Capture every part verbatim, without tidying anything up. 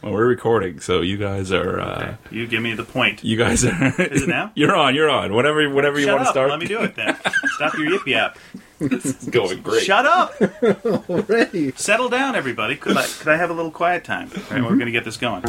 Well, we're recording, so you guys are... Uh, okay. You give me the point. You guys are... Is it now? You're on, you're on. Whatever, whatever you Shut want to up. start. Let me do it then. Stop your yip yap. This is going great. Shut up. Already. Settle down, everybody. Could I, could I have a little quiet time? All right, mm-hmm. We're going to get this going.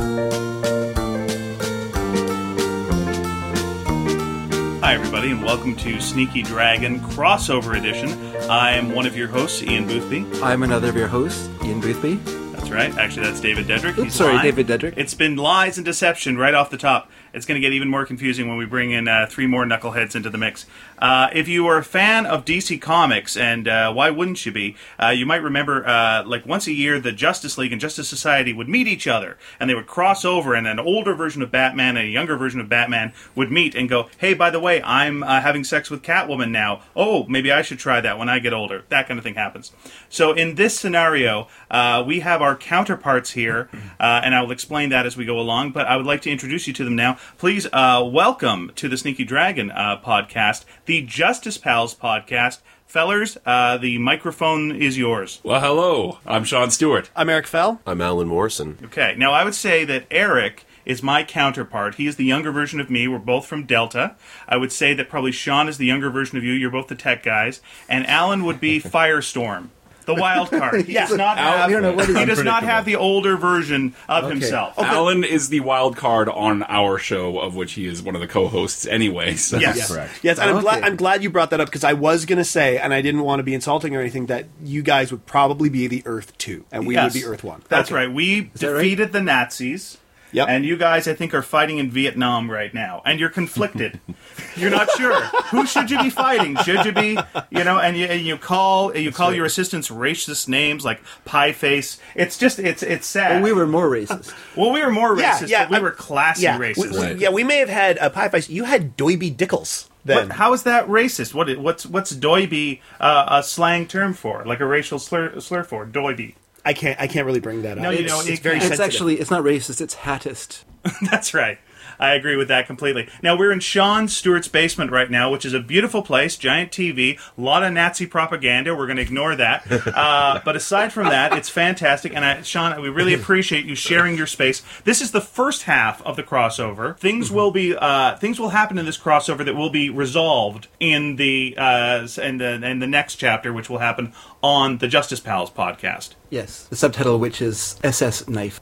Hi, everybody, and welcome to Sneaky Dragon Crossover Edition. I am one of your hosts, Ian Boothby. I'm another of your hosts, Ian Boothby. That's right. Actually, that's David Dedrick. Oops, He's sorry, lying. David Dedrick. It's been lies and deception right off the top. It's going to get even more confusing when we bring in uh, three more knuckleheads into the mix. Uh, if you are a fan of D C Comics, and uh, why wouldn't you be, uh, you might remember, uh, like, once a year, the Justice League and Justice Society would meet each other, and they would cross over, and an older version of Batman and a younger version of Batman would meet and go, hey, by the way, I'm uh, having sex with Catwoman now. Oh, maybe I should try that when I get older. That kind of thing happens. So in this scenario, uh, we have our counterparts here, uh, and I will explain that as we go along, but I would like to introduce you to them now. Please uh, welcome to the Sneaky Dragon uh, podcast, the Justice Pals podcast. Fellers, uh, the microphone is yours. Well, hello. I'm Sean Stewart. I'm Eric Fell. I'm Alan Morrison. Okay, now I would say that Eric is my counterpart. He is the younger version of me. We're both from Delta. I would say that probably Sean is the younger version of you. You're both the tech guys. And Alan would be Firestorm. The wild card. He does not have, don't know what he does not have the older version of Okay. himself. Okay. Alan is the wild card on our show, of which he is one of the co-hosts anyway. So. Yes. Yes. Correct. Yes, and I'm Okay. glad I'm glad you brought that up because I was going to say, and I didn't want to be insulting or anything, that you guys would probably be the Earth two, and we Yes. would be Earth one. That's Okay. right. We that right? defeated the Nazis. Yep. And you guys, I think, are fighting in Vietnam right now. And you're conflicted. You're not sure. Who should you be fighting? Should you be, you know, and you, and you call you call your assistants racist names like Pie Face. It's just, it's it's sad. Well, we were more racist. Well, we were more Yeah, racist, yeah, but we I'm- were classy Yeah, racist. we, we- Right. yeah, we may have had a pie face. You had Doiby Dickles then. But how is that racist? What what's what's doiby uh, a slang term for? Like a racial slur, slur for doiby? I can't. I can't really bring that up. No, you it's, know, it's it- very it's It's sensitive. actually, it's not racist, it's hattist. That's right. I agree with that completely. Now, we're in Sean Stewart's basement right now, which is a beautiful place, giant T V, a lot of Nazi propaganda. We're going to ignore that. Uh, but aside from that, it's fantastic. And, I, Sean, we really appreciate you sharing your space. This is the first half of the crossover. Things will be uh, things will happen in this crossover that will be resolved in the, uh, in the, in the next chapter, which will happen on the Justice Pals podcast. Yes. The subtitle of which is S S Knife.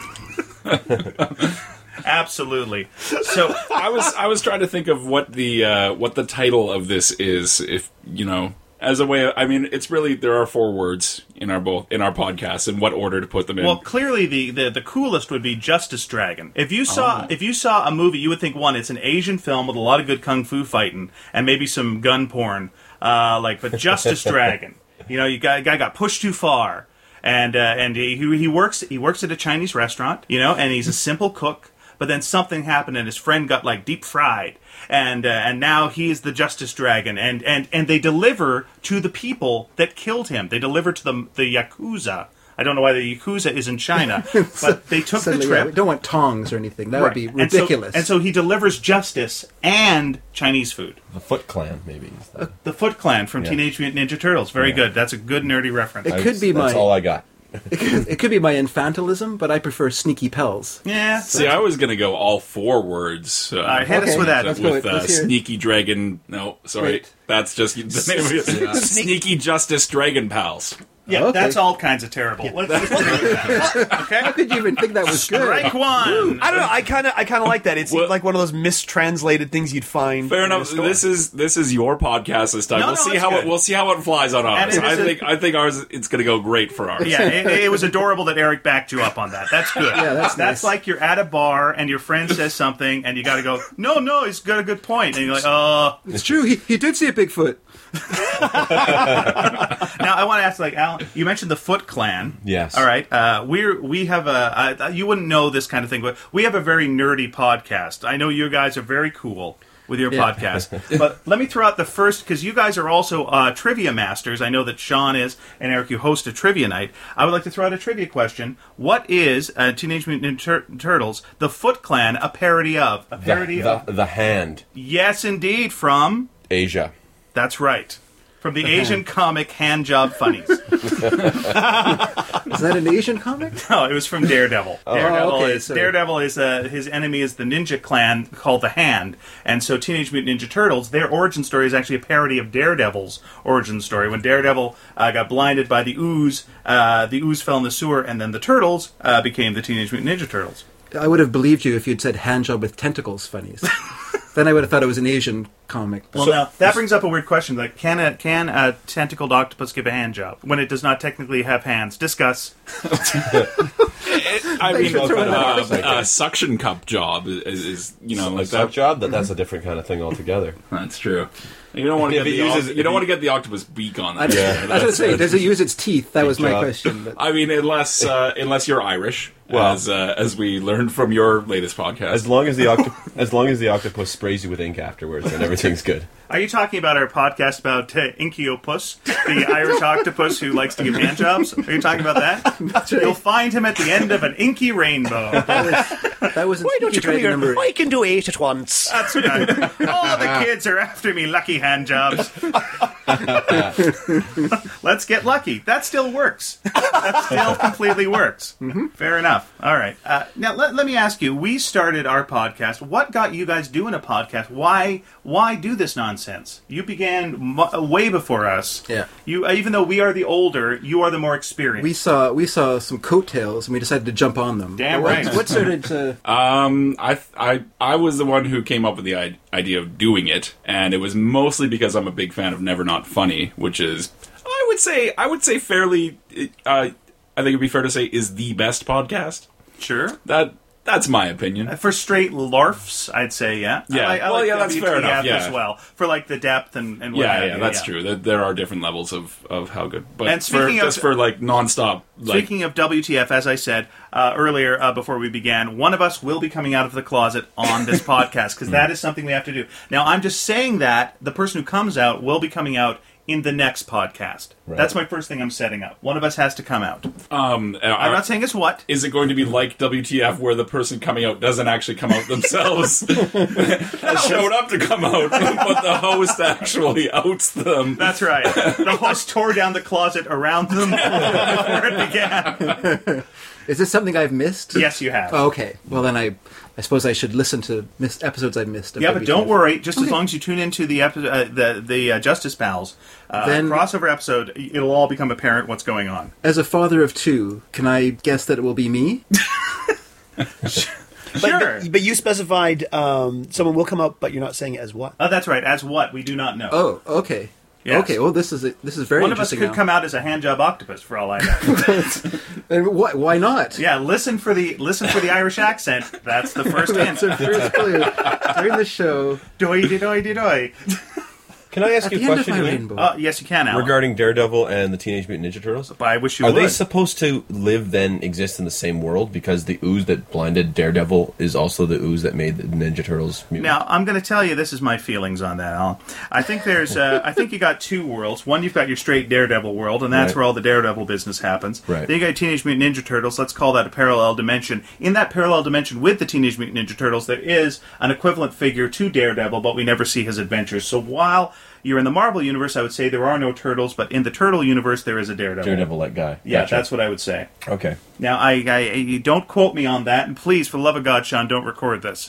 Absolutely. So I was I was trying to think of what the uh, what the title of this is, if you know, as a way of, I mean, it's really, there are four words in our both in our podcast, and what order to put them in. Well, clearly the, the, the coolest would be Justice Dragon. If you saw Oh. if you saw a movie, you would think, one, it's an Asian film with a lot of good kung fu fighting and maybe some gun porn, uh, like, but Justice Dragon. You know, you got, guy got pushed too far, and uh, and he he works he works at a Chinese restaurant, you know, and he's a simple cook. But then something happened, and his friend got like deep fried, and uh, and now he's the Justice Dragon, and, and, and they deliver to the people that killed him. They deliver to the the Yakuza. I don't know why the Yakuza is in China, but they took Suddenly, the yeah, trip. we don't want tongs or anything. That would be Right. And so- ridiculous. And so, he delivers justice and Chinese food. The Foot Clan, maybe. The Foot Clan from Yeah. Teenage Mutant Ninja Turtles. Very Yeah. good. That's a good nerdy reference. It could be That's my- all I got. it, could, it could be my infantilism, but I prefer Sneaky Pels. Yeah. See, I was going to go all four words. Uh, right, hit us Okay, with that. let's go with with- uh, let's hear it. Sneaky Dragon. No, sorry. Wait. That's just the name of it. Sneaky Justice Dragon Pals. Yeah, Okay. that's all kinds of terrible. Let's just leave it at that. Okay? How could you even think that was good? Strike one. I don't know. I kind of, I kind of like that. It's Well- like one of those mistranslated things you'd find. Fair in a enough. store. This is this is your podcast this time. No, we'll no, see it's how good. it we'll see how it flies on And ours. it I is a- think I think ours it's going to go great for ours. Yeah, it, it was adorable that Eric backed you up on that. That's good. Yeah, that's nice. like you're at a bar and your friend says something and you got to go, no, no, he's got a good point. And you're like, oh. It's true. He, he did see a Bigfoot. Now, I want to ask, like, Alan, you mentioned the Foot Clan. Yes. All right. Uh, we're, we have a, uh, you wouldn't know this kind of thing, but we have a very nerdy podcast. I know you guys are very cool with your Yeah. podcast. But let me throw out the first, because you guys are also uh, trivia masters. I know that Sean is, and Eric, you host a trivia night. I would like to throw out a trivia question. What is uh, Teenage Mutant Ninja Tur- Turtles, the Foot Clan, a parody of? A parody the, of? the, the Hand. Yes, indeed, from... Asia. That's right. from the Asian comic Handjob Funnies. Is that an Asian comic? No, it was from Daredevil. Daredevil okay, is sorry. Daredevil is uh, his enemy is the Ninja Clan called the Hand, and so Teenage Mutant Ninja Turtles, their origin story is actually a parody of Daredevil's origin story. When Daredevil uh, got blinded by the ooze, uh, the ooze fell in the sewer, and then the turtles uh, became the Teenage Mutant Ninja Turtles. I would have believed you if you'd said handjob with tentacles funnies. Then I would have thought it was an Asian comic. Well, now that brings up a weird question: like, can a can a tentacled octopus give a hand job when it does not technically have hands? Discuss. I mean, should throw it uh, out. a suction cup job is, is, is you know, like Suck that. job, that that's a different kind of thing altogether. That's true. You don't want to If get it the uses- oct- if you don't it- want to get the octopus beak on I, that. Yeah. I was going to say, does it use its teeth? That was my job. question. But I mean, unless uh, unless you're Irish, Well- as uh, as we learned from your latest podcast. As long as the octo- as long as the octopus sprays you with ink afterwards, then everything's good. Are you talking about our podcast about uh, Inkyopus, the Irish octopus who likes to give hand jobs? Are you talking about that? You'll find him at the end of an inky rainbow. that was Why don't you come here? number I can do eight at once. That's right. All the kids are after me, lucky hand jobs. Let's get lucky. That still works. That still completely works. Mm-hmm. Fair enough. All right. Uh, now, let, let me ask you. We started our podcast. What got you guys doing a podcast? Why Why do this nonsense? You began m- way before us. Yeah. You, even though we are the older, you are the more experienced. we saw we saw some coattails and we decided to jump on them. Damn what, right. What started to? Um, I, I, I was the one who came up with the i- idea of doing it, and it was mostly because I'm a big fan of Never Not Funny, which is, I would say, I would say fairly, uh, I think it'd be fair to say, is the best podcast. Sure. That, that's my opinion. For straight larfs, I'd say, yeah. Yeah. I, like- I Well, like yeah, that's fair W T F enough, yeah. as well. For like the depth and, and what Yeah, have yeah, you, that's true. There, there are different levels of, of how good. But And for, speaking of- just for like nonstop, like, Speaking of W T F, as I said uh, earlier uh, before we began, one of us will be coming out of the closet on this podcast because that is something we have to do. Now, I'm just saying that the person who comes out will be coming out in the next podcast. Right. That's my first thing I'm setting up. One of us has to come out. um, I'm not saying it's what. is it going to be like W T F where the person coming out doesn't actually come out themselves? Showed up to come out, but the host actually outs them. That's right. The host tore down the closet around them before it began. Is this something I've missed? Yes, you have. Oh, okay. Well, then I, I suppose I should listen to missed episodes I missed. Of Yeah, but W T F. don't worry. Just as Okay. long as you tune into the epi- uh, the the uh, Justice Pals uh, Then- crossover episode, it'll all become apparent what's going on. As a father of two, can I guess that it will be me? But, Sure. but, but you specified um, someone will come out, but you're not saying it as what. Oh, that's right. As what? We do not know. Oh, okay. Yes. Okay. Well, this is this is very One of us interesting. could now. come out as a handjob octopus, for all I know. And why, why not? Yeah, listen for the listen for the Irish accent. That's the first hint. That's a first clue during the show. Doy de doy de doy. Can I ask At you the a end of question? my Ian? rainbow. Uh, yes, you can, Alan. Regarding Daredevil and the Teenage Mutant Ninja Turtles? But I wish you Are would. they supposed to live then exist in the same world because the ooze that blinded Daredevil is also the ooze that made the Ninja Turtles mutant? Now, I'm going to tell you, this is my feelings on that, Alan. I think there's, uh, I think you got two worlds. One, you've got your straight Daredevil world, and that's Right. where all the Daredevil business happens. Right. Then you got Teenage Mutant Ninja Turtles. Let's call that a parallel dimension. In that parallel dimension with the Teenage Mutant Ninja Turtles, there is an equivalent figure to Daredevil, but we never see his adventures. So while you're in the Marvel universe, I would say there are no turtles, but in the Turtle universe, there is a Daredevil. Daredevil-like guy. Yeah, Gotcha. that's what I would say. Okay. Now, I, I, you don't quote me on that, and please, for the love of God, Sean, don't record this.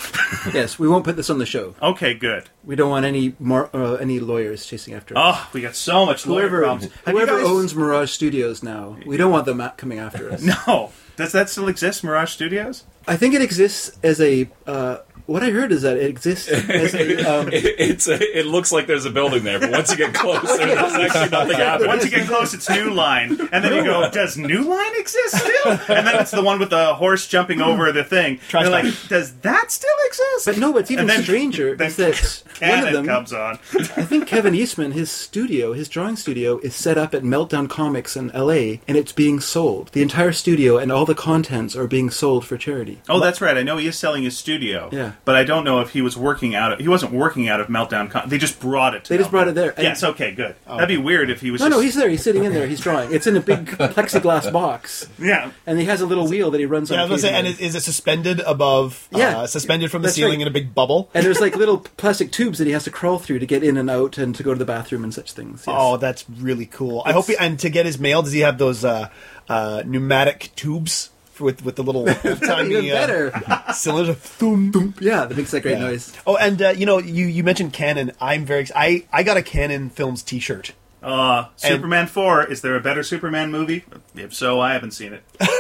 Yes, we won't put this on the show. Okay, good. We don't want any more uh, any lawyers chasing after us. Oh, we got so much lawyer whoever problems. Have you whoever guys- owns Mirage Studios now, we don't want them a- coming after us. No. Does that still exist, Mirage Studios? I think it exists as a. Uh, what I heard is that it exists as a. Um, It, it's a, it looks like there's a building there, but once you get closer, there's actually nothing happening. Once you get close, it's New Line. And then you go, does New Line exist still? And then it's the one with the horse jumping over the thing. You're like, does that still exist? but no, what's even And then- stranger then is that one Cannon of them. comes on. I think Kevin Eastman, his studio, his drawing studio, is set up at Meltdown Comics in L A, and it's being sold. The entire studio and all the contents are being sold for charity. company. Oh, that's right. I know he is selling his studio. Yeah. But I don't know if he was working out of... He wasn't working out of Meltdown. Con- they just brought it to They just Meltdown. brought it there. And- Yes, okay, good. That'd be weird if he was No, just... no, he's there. He's sitting in there. He's drawing. It's in a big plexiglass box, Yeah. and he has a little wheel that he runs on. Yeah, I was going to say, and occasionally. is, is it suspended above, Yeah. uh, suspended from the That's ceiling right. in a big bubble? And there's like little plastic tubes that he has to crawl through to get in and out and to go to the bathroom and such things. Yes. Oh, that's really cool. I hope he, and to get his mail, does he have those uh, uh, pneumatic tubes with with the little tiny Even better. uh, cylinder? Thum, thum. Yeah, that makes that great Yeah. noise. Oh, and uh, you know, you, you mentioned Canon. I'm very. ex- I I got a Canon Films T-shirt. Uh, Superman four, is there a better Superman movie? If so, I haven't seen it.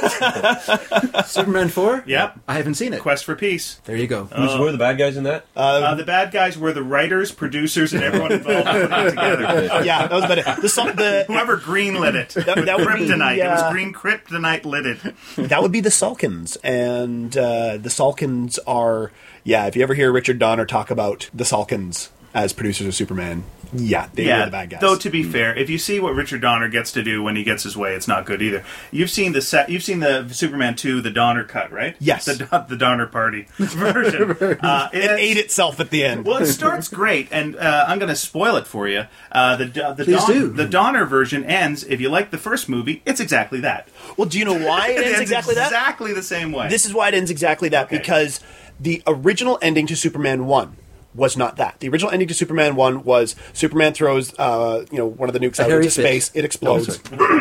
Superman four? Yep. I haven't seen it. Quest for Peace. There you go. Who's who are the bad guys in that? Uh, the bad guys were the writers, producers, and everyone involved in putting it together. Yeah, that was better. The song, the Whoever green-lit it. That- that would be, Kryptonite. It was uh, green kryptonite lit it. that would be the Salkins, and uh, the Salkins are yeah. If you ever hear Richard Donner talk about the Salkins as producers of Superman, yeah, they were the bad guys. Though to be fair, if you see what Richard Donner gets to do when he gets his way, it's not good either. You've seen the set. You've seen the Superman two, the Donner cut, right? Yes. the Don- the Donner Party version. uh, it ate itself at the end. Well, it starts great, and uh, I'm going to spoil it for you. Uh, the the Please Don- do. the Donner version ends. If you like the first movie, it's exactly that. Well, do you know why it ends exactly that? Exactly the same way. This is why it ends exactly that, Okay. because the original ending to Superman one was not that. The original ending to Superman one was Superman throws uh, you know, one of the nukes A out hairy into fish. space, it explodes.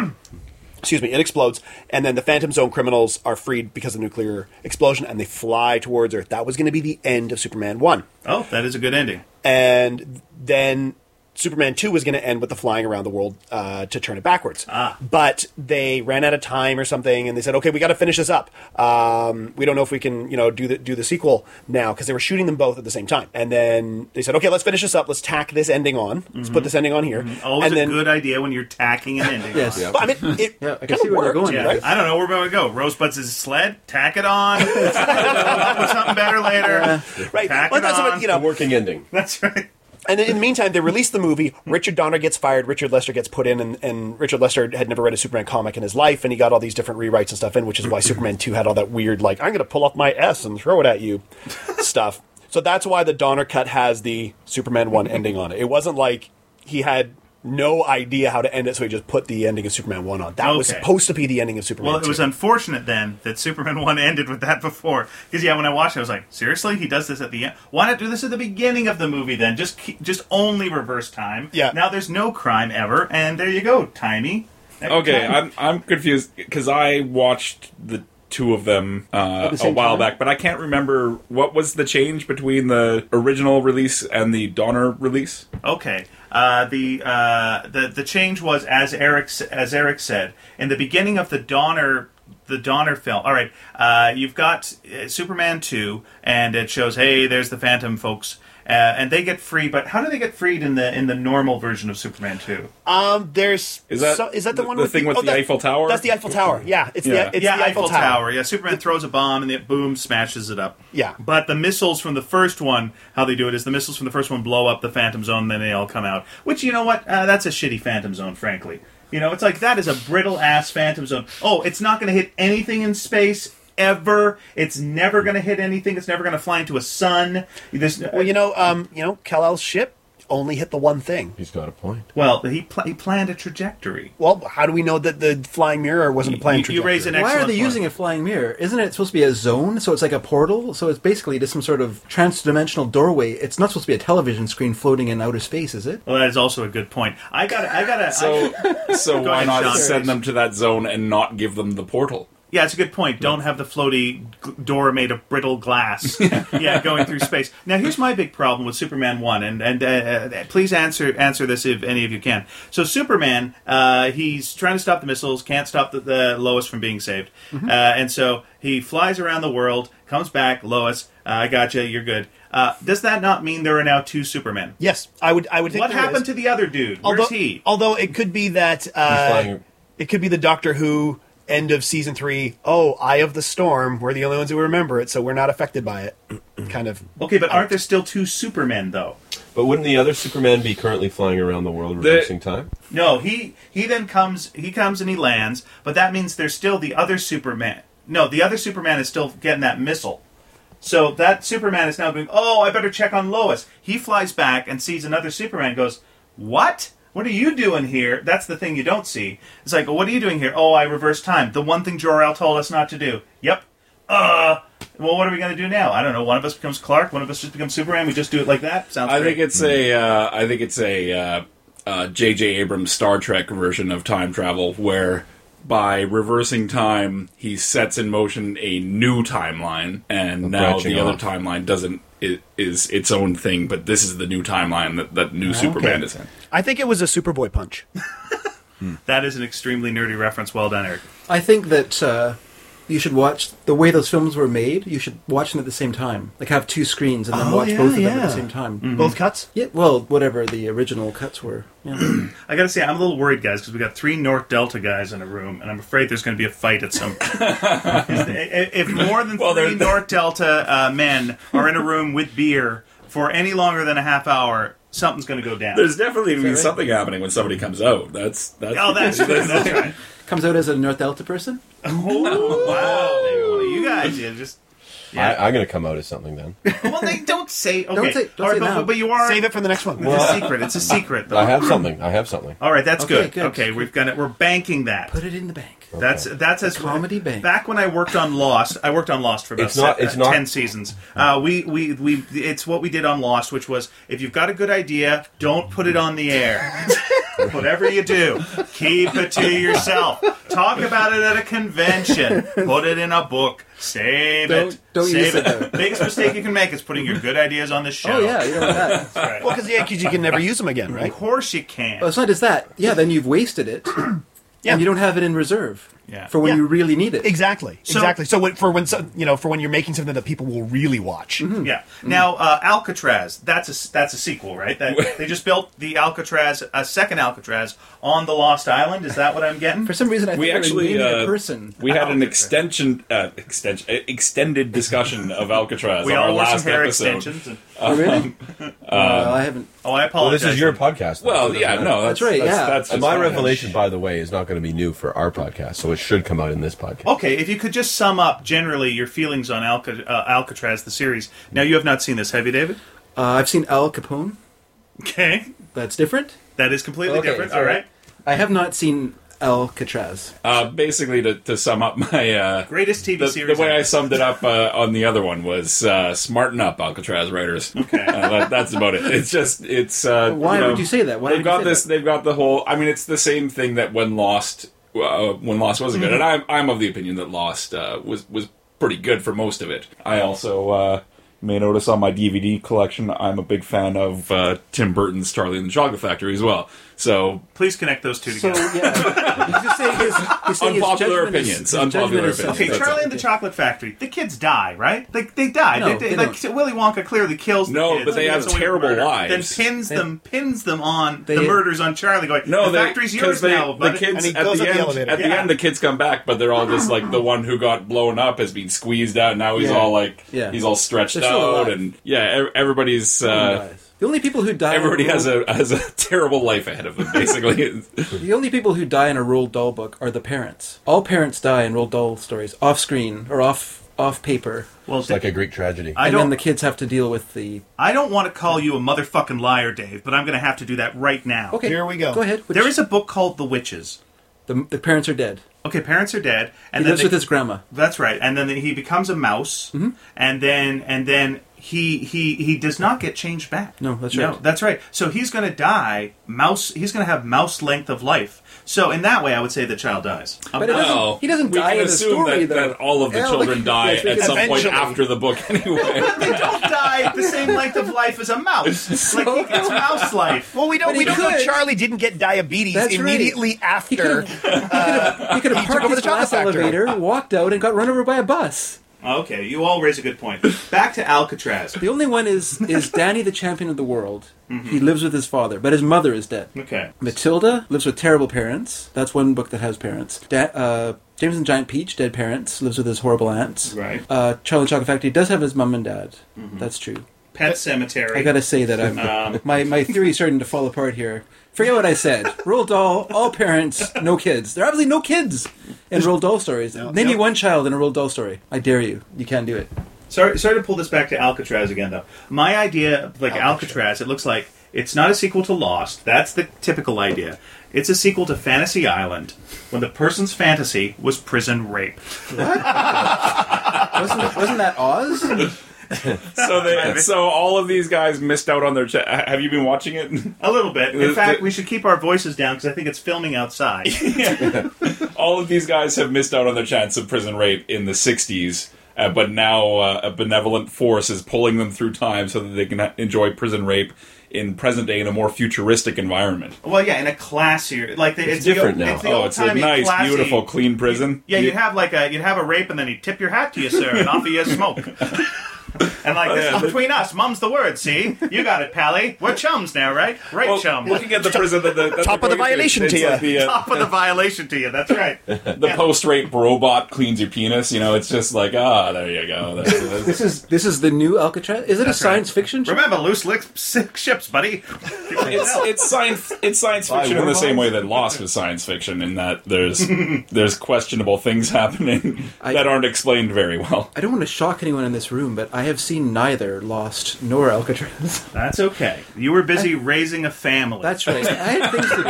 Excuse me, it explodes, and then the Phantom Zone criminals are freed because of the nuclear explosion, and they fly towards Earth. That was going to be the end of Superman one. oh, that is a good ending. And then Superman two was going to end with the flying around the world uh, to turn it backwards. Ah. But they ran out of time or something, and they said, "Okay, we got to finish this up. Um, we don't know if we can, you know, do the do the sequel now because they were shooting them both at the same time." And then they said, "Okay, let's finish this up. Let's tack this ending on. Let's put this ending on here." Always and a then, good idea when you're tacking an ending. Yes. Yeah. But, I mean, it Yeah, I can kinda see where they're worked, going, Yeah, right? I don't know where we're going to go. Rosebud's his sled. Tack it on. Come up with something better later. Right. Tack Well, it that's on. what, you A know, working ending. That's right. And in the meantime, they released the movie. Richard Donner gets fired. Richard Lester gets put in, and, and Richard Lester had never read a Superman comic in his life, and he got all these different rewrites and stuff in, which is why Superman two had all that weird, like, I'm going to pull off my S and throw it at you stuff. So that's why the Donner cut has the Superman one ending on it. It wasn't like he had no idea how to end it, so he just put the ending of Superman one on. That was Okay. supposed to be the ending of Superman Well, it two. was unfortunate then that Superman one ended with that before. Because, yeah, when I watched it, I was like, seriously? He does this at the end? Why not do this at the beginning of the movie then? Just keep, just only reverse time. Yeah. Now there's no crime ever, and there you go, timey. Okay, I'm I'm confused because I watched the two of them uh, the a same while time? back, but I can't remember what was the change between the original release and the Donner release. Okay. Uh, the uh, the the change was as Eric s- as Eric said in the beginning of the Donner the Donner film. All right, uh, you've got uh, Superman two, and it shows, hey, there's the Phantom folks, uh, and they get free. But how do they get freed in the in the normal version of Superman two? Um, there's Is that so, is that the, the- one the with thing with oh, the that- Eiffel Tower? That's the Eiffel Tower. Yeah, it's Yeah. the it's yeah, the Eiffel, Tower. Yeah, Superman throws a bomb and it boom smashes it up. Yeah. But the missiles from the first one, how they do it is the missiles from the first one blow up the Phantom Zone, then they all come out. Which, you know what? Uh, that's a shitty Phantom Zone, frankly. You know, it's like that is a brittle ass Phantom Zone. Oh, it's not going to hit anything in space ever. It's never going to hit anything. It's never going to fly into a sun. There's, Well, you know, um, you know, Kal-El's ship only hit the one thing. He's got a point. well, he pl- he planned a trajectory. Well, how do we know that the flying mirror wasn't a planned You- you trajectory? raise an Why are excellent they point. using a flying mirror? Isn't it supposed to be a zone? So it's like a portal? So it's basically just some sort of trans-dimensional doorway. It's not supposed to be a television screen floating in outer space, is it? Well, that is also a good point. I got I got to So so Go why ahead, not Sean. send them to that zone and not give them the portal? Yeah, it's a good point. Don't have the floaty g- door made of brittle glass. yeah, going through space. Now, here's my big problem with Superman one, and and uh, uh, please answer answer this if any of you can. So, Superman, uh, he's trying to stop the missiles, can't stop the, the Lois from being saved, uh, and so he flies around the world, comes back, Lois, uh, I got you, you're good. Uh, does that not mean there are now two Supermen? Yes, I would. I would think. What there happened is. to the other dude? Where's although, he? Although it could be that uh, flying- it could be the Doctor Who end of season three. Oh, Eye of the Storm. We're the only ones who remember it, so we're not affected by it. Kind of. Okay, but aren't there still two Supermen though? But wouldn't the other Superman be currently flying around the world The- reversing time? No, he he then comes he comes and he lands, but that means there's still the other Superman. no, the other Superman is still getting that missile. So that Superman is now going, oh, I better check on Lois. He flies back and sees another Superman and goes, what? What are you doing here? That's the thing you don't see. It's like, well, what are you doing here? Oh, I reverse time. The one thing Jor-El told us not to do. Yep. Uh, well, what are we going to do now? I don't know. One of us becomes Clark. One of us just becomes Superman. We just do it like that. Sounds I great. think it's a. Uh, I think it's a uh, uh, J J Abrams Star Trek version of time travel, where by reversing time, he sets in motion a new timeline, and now branching the other off. timeline doesn't it is its own thing. But this is the new timeline that that new Superman is in. I think it was a Superboy punch. That is an extremely nerdy reference. Well done, Eric. I think that uh, you should watch the way those films were made. You should watch them at the same time, like have two screens and then Oh, watch yeah, both of them yeah. at the same time. Both cuts? Yeah, well, whatever the original cuts were. Yeah. I gotta say, I'm a little worried, guys, because we got three North Delta guys in a room, and I'm afraid there's going to be a fight at some point. If more than Well, three they're- North Delta uh, men are in a room with beer for any longer than a half hour, something's going to go down. There's definitely right? something happening when somebody comes out. That's that's. Oh, that's true. That's right. Comes out as a North Delta person. Oh, wow. There you go. You guys, you just... Yeah. I, I'm going to come out as something then. Well, they don't say... Okay. Don't say- don't All right, say but, now. but you are... Save it for the next one. It's a secret. It's a secret, though. I have something. I have something. All right, that's Okay, good. good. Okay, we've got it. We're banking that. Put it in the bank. That's that's as comedy bank. Back when I worked on Lost, I worked on Lost for about It's not- se- it's uh, not- ten seasons. Uh, we, we we it's what we did on Lost, which was if you've got a good idea, don't put it on the air. Whatever you do, keep it to yourself. Talk about it at a convention. Put it in a book. Save Don't- it. don't Save use it. it, though. Biggest mistake you can make is putting your good ideas on the show. Oh yeah, you know that. That's right. Well, because yeah, 'cause you can never use them again, Of right? course you can. Well, it's not just that. Yeah, then you've wasted it, Yeah. and you don't have it in reserve Yeah. for when Yeah. you really need it. Exactly. So- exactly. So when, for when so, you know, for when you're making something that people will really watch. Yeah. Now, uh, Alcatraz, that's a, that's a sequel, right? That, they just built the Alcatraz, a second Alcatraz, on the Lost Island. Is that what I'm getting? For some reason, I think We they're actually naming uh, a person. we had an Alcatraz. extension uh, extension uh, extended discussion of Alcatraz We on all our wore some last hair episode. extensions. And, Oh, really? well, I haven't. oh, I Well, apologize. this is your podcast. though, Well, so yeah, that's- no, that's, That's right, That's, yeah. that's And just my fine. revelation, by the way, is not going to be new for our podcast, so it should come out in this podcast. Okay, if you could just sum up generally your feelings on Alca- uh, Alcatraz, the series. Now, you have not seen this, have you, David? Uh, I've seen Al Capone. Okay. That's different. That is completely Okay, different. so- All right. I have not seen Alcatraz. Uh, basically, to, to sum up my uh, Greatest T V the, series. the way I ever. summed it up uh, on the other one was uh, smarten up, Alcatraz writers. Okay. Uh, that, that's about it. It's just it's. Uh, Why you know, would you say that? Why they've would you got say this. that? They've got the whole. I mean, it's the same thing that when Lost, uh, when Lost wasn't good, and I'm I'm of the opinion that Lost uh, was was pretty good for most of it. I also. Uh, You may notice on my D V D collection, I'm a big fan of uh, Tim Burton's Charlie and the Chocolate Factory as well. So, Please connect those two So together. yeah, he's just saying his, he's saying his Unpopular judgment is- opinions, his unpopular judgment is opinions. Okay, That's Charlie all. and the Chocolate Factory. The kids die, right? They they die. No, they, they like don't. Willy Wonka clearly kills the No, kids. but they and have gets away with terrible murder. lives. Then pins them pins them on They- the murders on Charlie. Going, no, the they, factory's 'cause yours they, now. the buddy." kids And he at goes the up the end. elevator. At the Yeah. end, the kids come back, but they're all just like the one who got blown up has been squeezed out. Now he's Yeah. all like Yeah. he's all stretched They're still out, alive. and yeah, ev- everybody's. Uh, the only people who die. Everybody in a has Roald- a has a terrible life ahead of them. Basically, The only people who die in a Roald Dahl book are the parents. All parents die in Roald Dahl stories, off screen or off off paper, Well, It's like a Greek tragedy. I and don't. then the kids have to deal with the. I don't want to call you a motherfucking liar, Dave, but I'm going to have to do that right now. Okay, Here we go. Go ahead. Which- There is a book called The Witches. the, the parents are dead. Okay, parents are dead, and He then lives they- with his grandma. That's right, and then he becomes a mouse, Mm-hmm. and then and then he he he does not get changed back. No, that's No, right. that's right. So he's going to die mouse. He's going to have mouse length of life. So in that way, I would say the child dies. Um, But it doesn't- well, he doesn't we die can in the assume story, that, though. that all of the Yeah, children we- die yes, we at can- some point Eventually. after the book anyway. they don't die the same length of life as a mouse. Like he gets mouse life. Well, we don't. But We he don't know. could. Charlie didn't get diabetes That's right. immediately after. He could have He took parked over his the chocolate glass factory. elevator, walked out, and got run over by a bus. Okay, you all raise a good point. Back to Alcatraz. The only one is is Danny, the champion of the world. He lives with his father, but his mother is dead. Okay. Matilda lives with terrible parents. That's one book that has parents. Da- uh, James and Giant Peach, dead parents, lives with his horrible aunts. Right. Uh, Charlie and the Chocolate Factory does have his mum and dad. That's true. Pet Cemetery. I gotta say that I'm Um, my my theory is starting to fall apart here. Forget what I said. Roald Dahl, all parents, no kids. There are obviously no kids in Roald Dahl stories. No, Name me no. one child in a Roald Dahl story. I dare you. You can't do it. Sorry, sorry to pull this back to Alcatraz again, though. My idea, like Alcatraz. Alcatraz, it looks like it's not a sequel to Lost. That's the typical idea. It's a sequel to Fantasy Island, when the person's fantasy was prison rape. What? wasn't, wasn't that Oz? So they, so all of these guys missed out on their. Ch- have you been watching it? A little bit. In The- fact, the- we should keep our voices down because I think it's filming outside. All of these guys have missed out on their chance of prison rape in the sixties, uh, but now uh, a benevolent force is pulling them through time so that they can enjoy prison rape in present day in a more futuristic environment. Well, yeah, in a classier, like the, it's, It's different the, now. It's the Oh, it's a old-timey, nice, classy- beautiful, clean prison. Yeah, you'd have like a you'd have a rape, and then he'd tip your hat to you, sir, and offer you a smoke. And like, this yeah, is but- between us, mum's the word. See, you got it, Pally. We're chums now, right? Right, Well, chum. looking at the prison, the, the, Top of the violation to like the, uh, Top of the violation to you. That's right. the post-rape robot cleans your penis. You know, it's just like, ah, there you go. That's, that's, This is this is the new Alcatraz? Is it That's a science right. fiction show? Remember, loose lick six ships, buddy. it's it's science it's science Why, fiction in the we're same both- way that Lost was science fiction, in that there's there's questionable things happening I- that aren't explained very well. I don't want to shock anyone in this room, but I have seen neither Lost nor Alcatraz. That's okay. You were busy raising a family. That's right. I had things to do.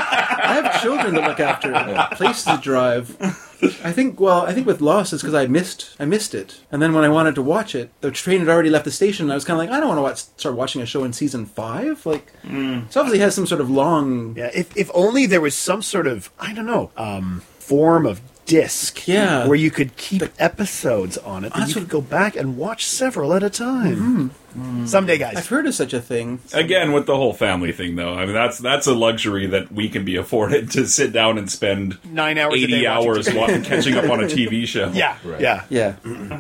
I have children to look after, places to drive. I think. Well, I think with Lost it's because I missed. I missed it, and then when I wanted to watch it, the train had already left the station. And I was kind of like, I don't want to watch, start watching a show in season five. Like, Mm. it obviously has some sort of long. Yeah, if if only there was some sort of, I don't know, um, form of disc, Yeah. where you could keep episodes on it, that That's you what- could go back and watch several at a time. Someday, guys. I've heard of such a thing. Again, with the whole family thing, though, I mean that's that's a luxury that we can be afforded to sit down and spend Nine hours a eighty day watching hours T V. wa- catching up on a T V show. Yeah, Right. yeah. Yeah.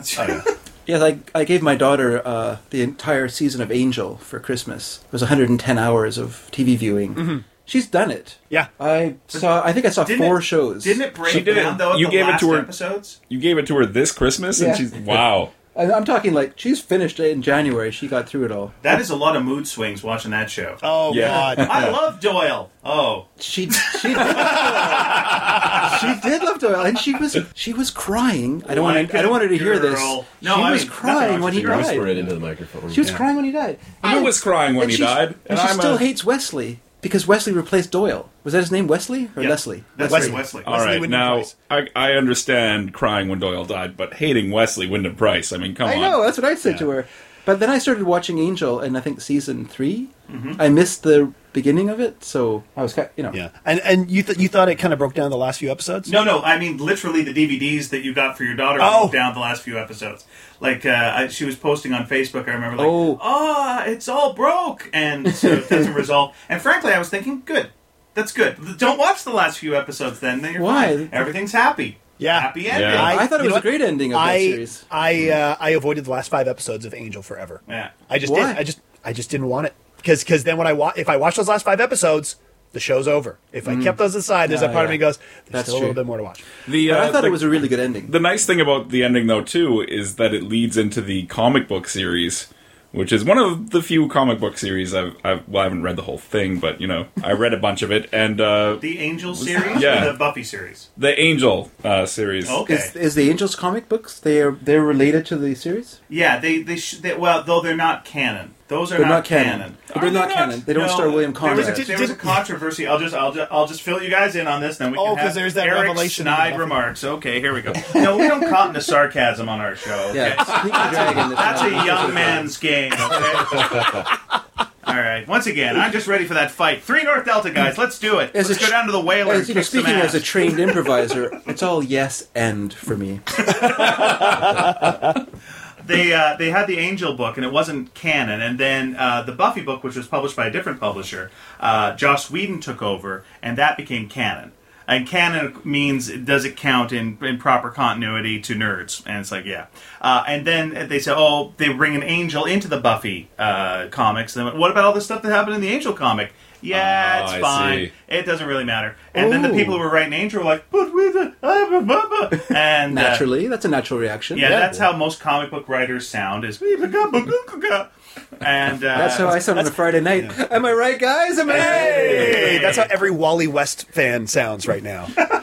Yes, I, I gave my daughter uh, the entire season of Angel for Christmas. It was one hundred ten hours of T V viewing. She's done it. Yeah. I saw. I think I saw Didn't four it- shows. Didn't it break She did it- down, though, at you the gave it last to her- episodes? You gave it to her this Christmas, and Yeah. she's wow. I, I'm talking like she's finished it in January. She got through it all. That is a lot of mood swings watching that show. Oh, Yeah. God. I love Doyle. Oh. She she did, she did love Doyle, and she was she was crying. I don't want Like I don't want her to a hear this. girl. No, she I was mean, nothing crying wrong when he with Whisper died. it into the microphone. She was Yeah. crying when he died. And I then- was crying when and he she's- died, and and she I'm still a- hates Wesley because Wesley replaced Doyle. Was that his name, Wesley or Yeah. Leslie? That's Wesley. Wesley. All Wesley right, Wyndham now Price. I, I understand crying when Doyle died, but hating Wesley Wyndham Price. I mean, come I on. know, that's what I said to her. But then I started watching Angel, and I think season three. I missed the beginning of it, so I was, kind you know, Yeah. And and you th- you thought it kind of broke down the last few episodes? No, no, I mean literally the D V Ds that you got for your daughter Oh. broke down the last few episodes. Like, uh, I, she was posting on Facebook, I remember, like, Oh. oh, it's all broke! And so it doesn't resolve. And frankly, I was thinking, good. That's good. Don't watch the last few episodes then, then you're Why? fine. Everything's happy. Yeah. Happy ending. Yeah. I, thought it you was know a great ending of I, that series. I uh, I avoided the last five episodes of Angel forever. Yeah. I just Why? did. I just I just didn't want it because because then when I wa- if I watch those last five episodes, the show's over. If I kept those aside, there's Ah, a part of yeah. me goes, there's That's still a little true. bit more to watch. The, But uh, I thought the, it was a really good ending. the nice thing about the ending, though, too, is that it leads into the comic book series, which is one of the few comic book series I've, I've well, I haven't read the whole thing, but you know, I read a bunch of it, and uh, The Angel series Yeah. or the Buffy series? the Angel uh, series. Okay. Is, is the Angels comic books? They are they're related to the series. Yeah, they, they, sh- they, well, though they're not canon. Those are They're not, not canon. But Are they're they not not? canon. They don't No, star William there was, Conrad. a, there was a controversy. I'll just, I'll just, I'll just fill you guys in on this. Then we Oh, can 'cause have there's that Eric revelation in snide Buffy. remarks. Okay, here we go. No, we don't cotton to sarcasm on our show. Okay? Yeah, Sneak the Dragon. That's a young man's game. Okay. All right. Once again, I'm just ready for that fight. Three North Delta guys, let's do it. As Let's a go down to the whaler and As, you know, kick some speaking ass. as a trained improviser, it's all yes and for me. they uh, they had the Angel book, and it wasn't canon. And then uh, the Buffy book, which was published by a different publisher, uh, Joss Whedon took over, and that became canon. And canon means, does it count in, in proper continuity to nerds? And it's like, yeah. Uh, and then they said, oh, they bring an Angel into the Buffy uh, comics. Then what about all the stuff that happened in the Angel comic? Yeah, Oh, it's I fine. see. It doesn't really matter. And then the Ooh. people who were writing Angel were like, but with it, I'm a mama. And uh, Naturally, that's a natural reaction. yeah, that's how most comic book writers sound. Is and uh, That's how I sound on a Friday night. Am I right, guys? Am I Hey, that's how every Wally West fan sounds right now.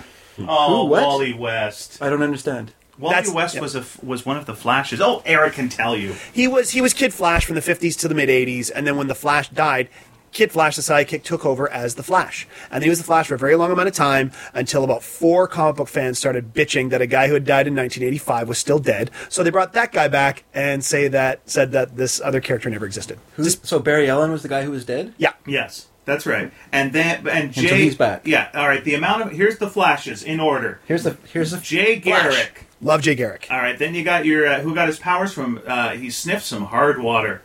Oh, Ooh, what? Wally West. I don't understand. Wally That's- West yeah. was a was one of the Flashes. Oh, Eric can tell you. He was he was Kid Flash from the fifties to the mid eighties, and then when the Flash died, Kid Flash, the sidekick, took over as the Flash. And he was the Flash for a very long amount of time until about four comic book fans started bitching that a guy who had died in nineteen eighty-five was still dead. So they brought that guy back and say that said that this other character never existed. Who's, so Barry Allen was the guy who was dead? Yeah. Yes, that's right. And then and Jay. so he's back. Yeah. All right. The amount of here's the Flashes in order. Here's the here's the Jay Garrick. Love Jay Garrick. All right. Then you got your uh, who got his powers from. Uh, he sniffed some hard water.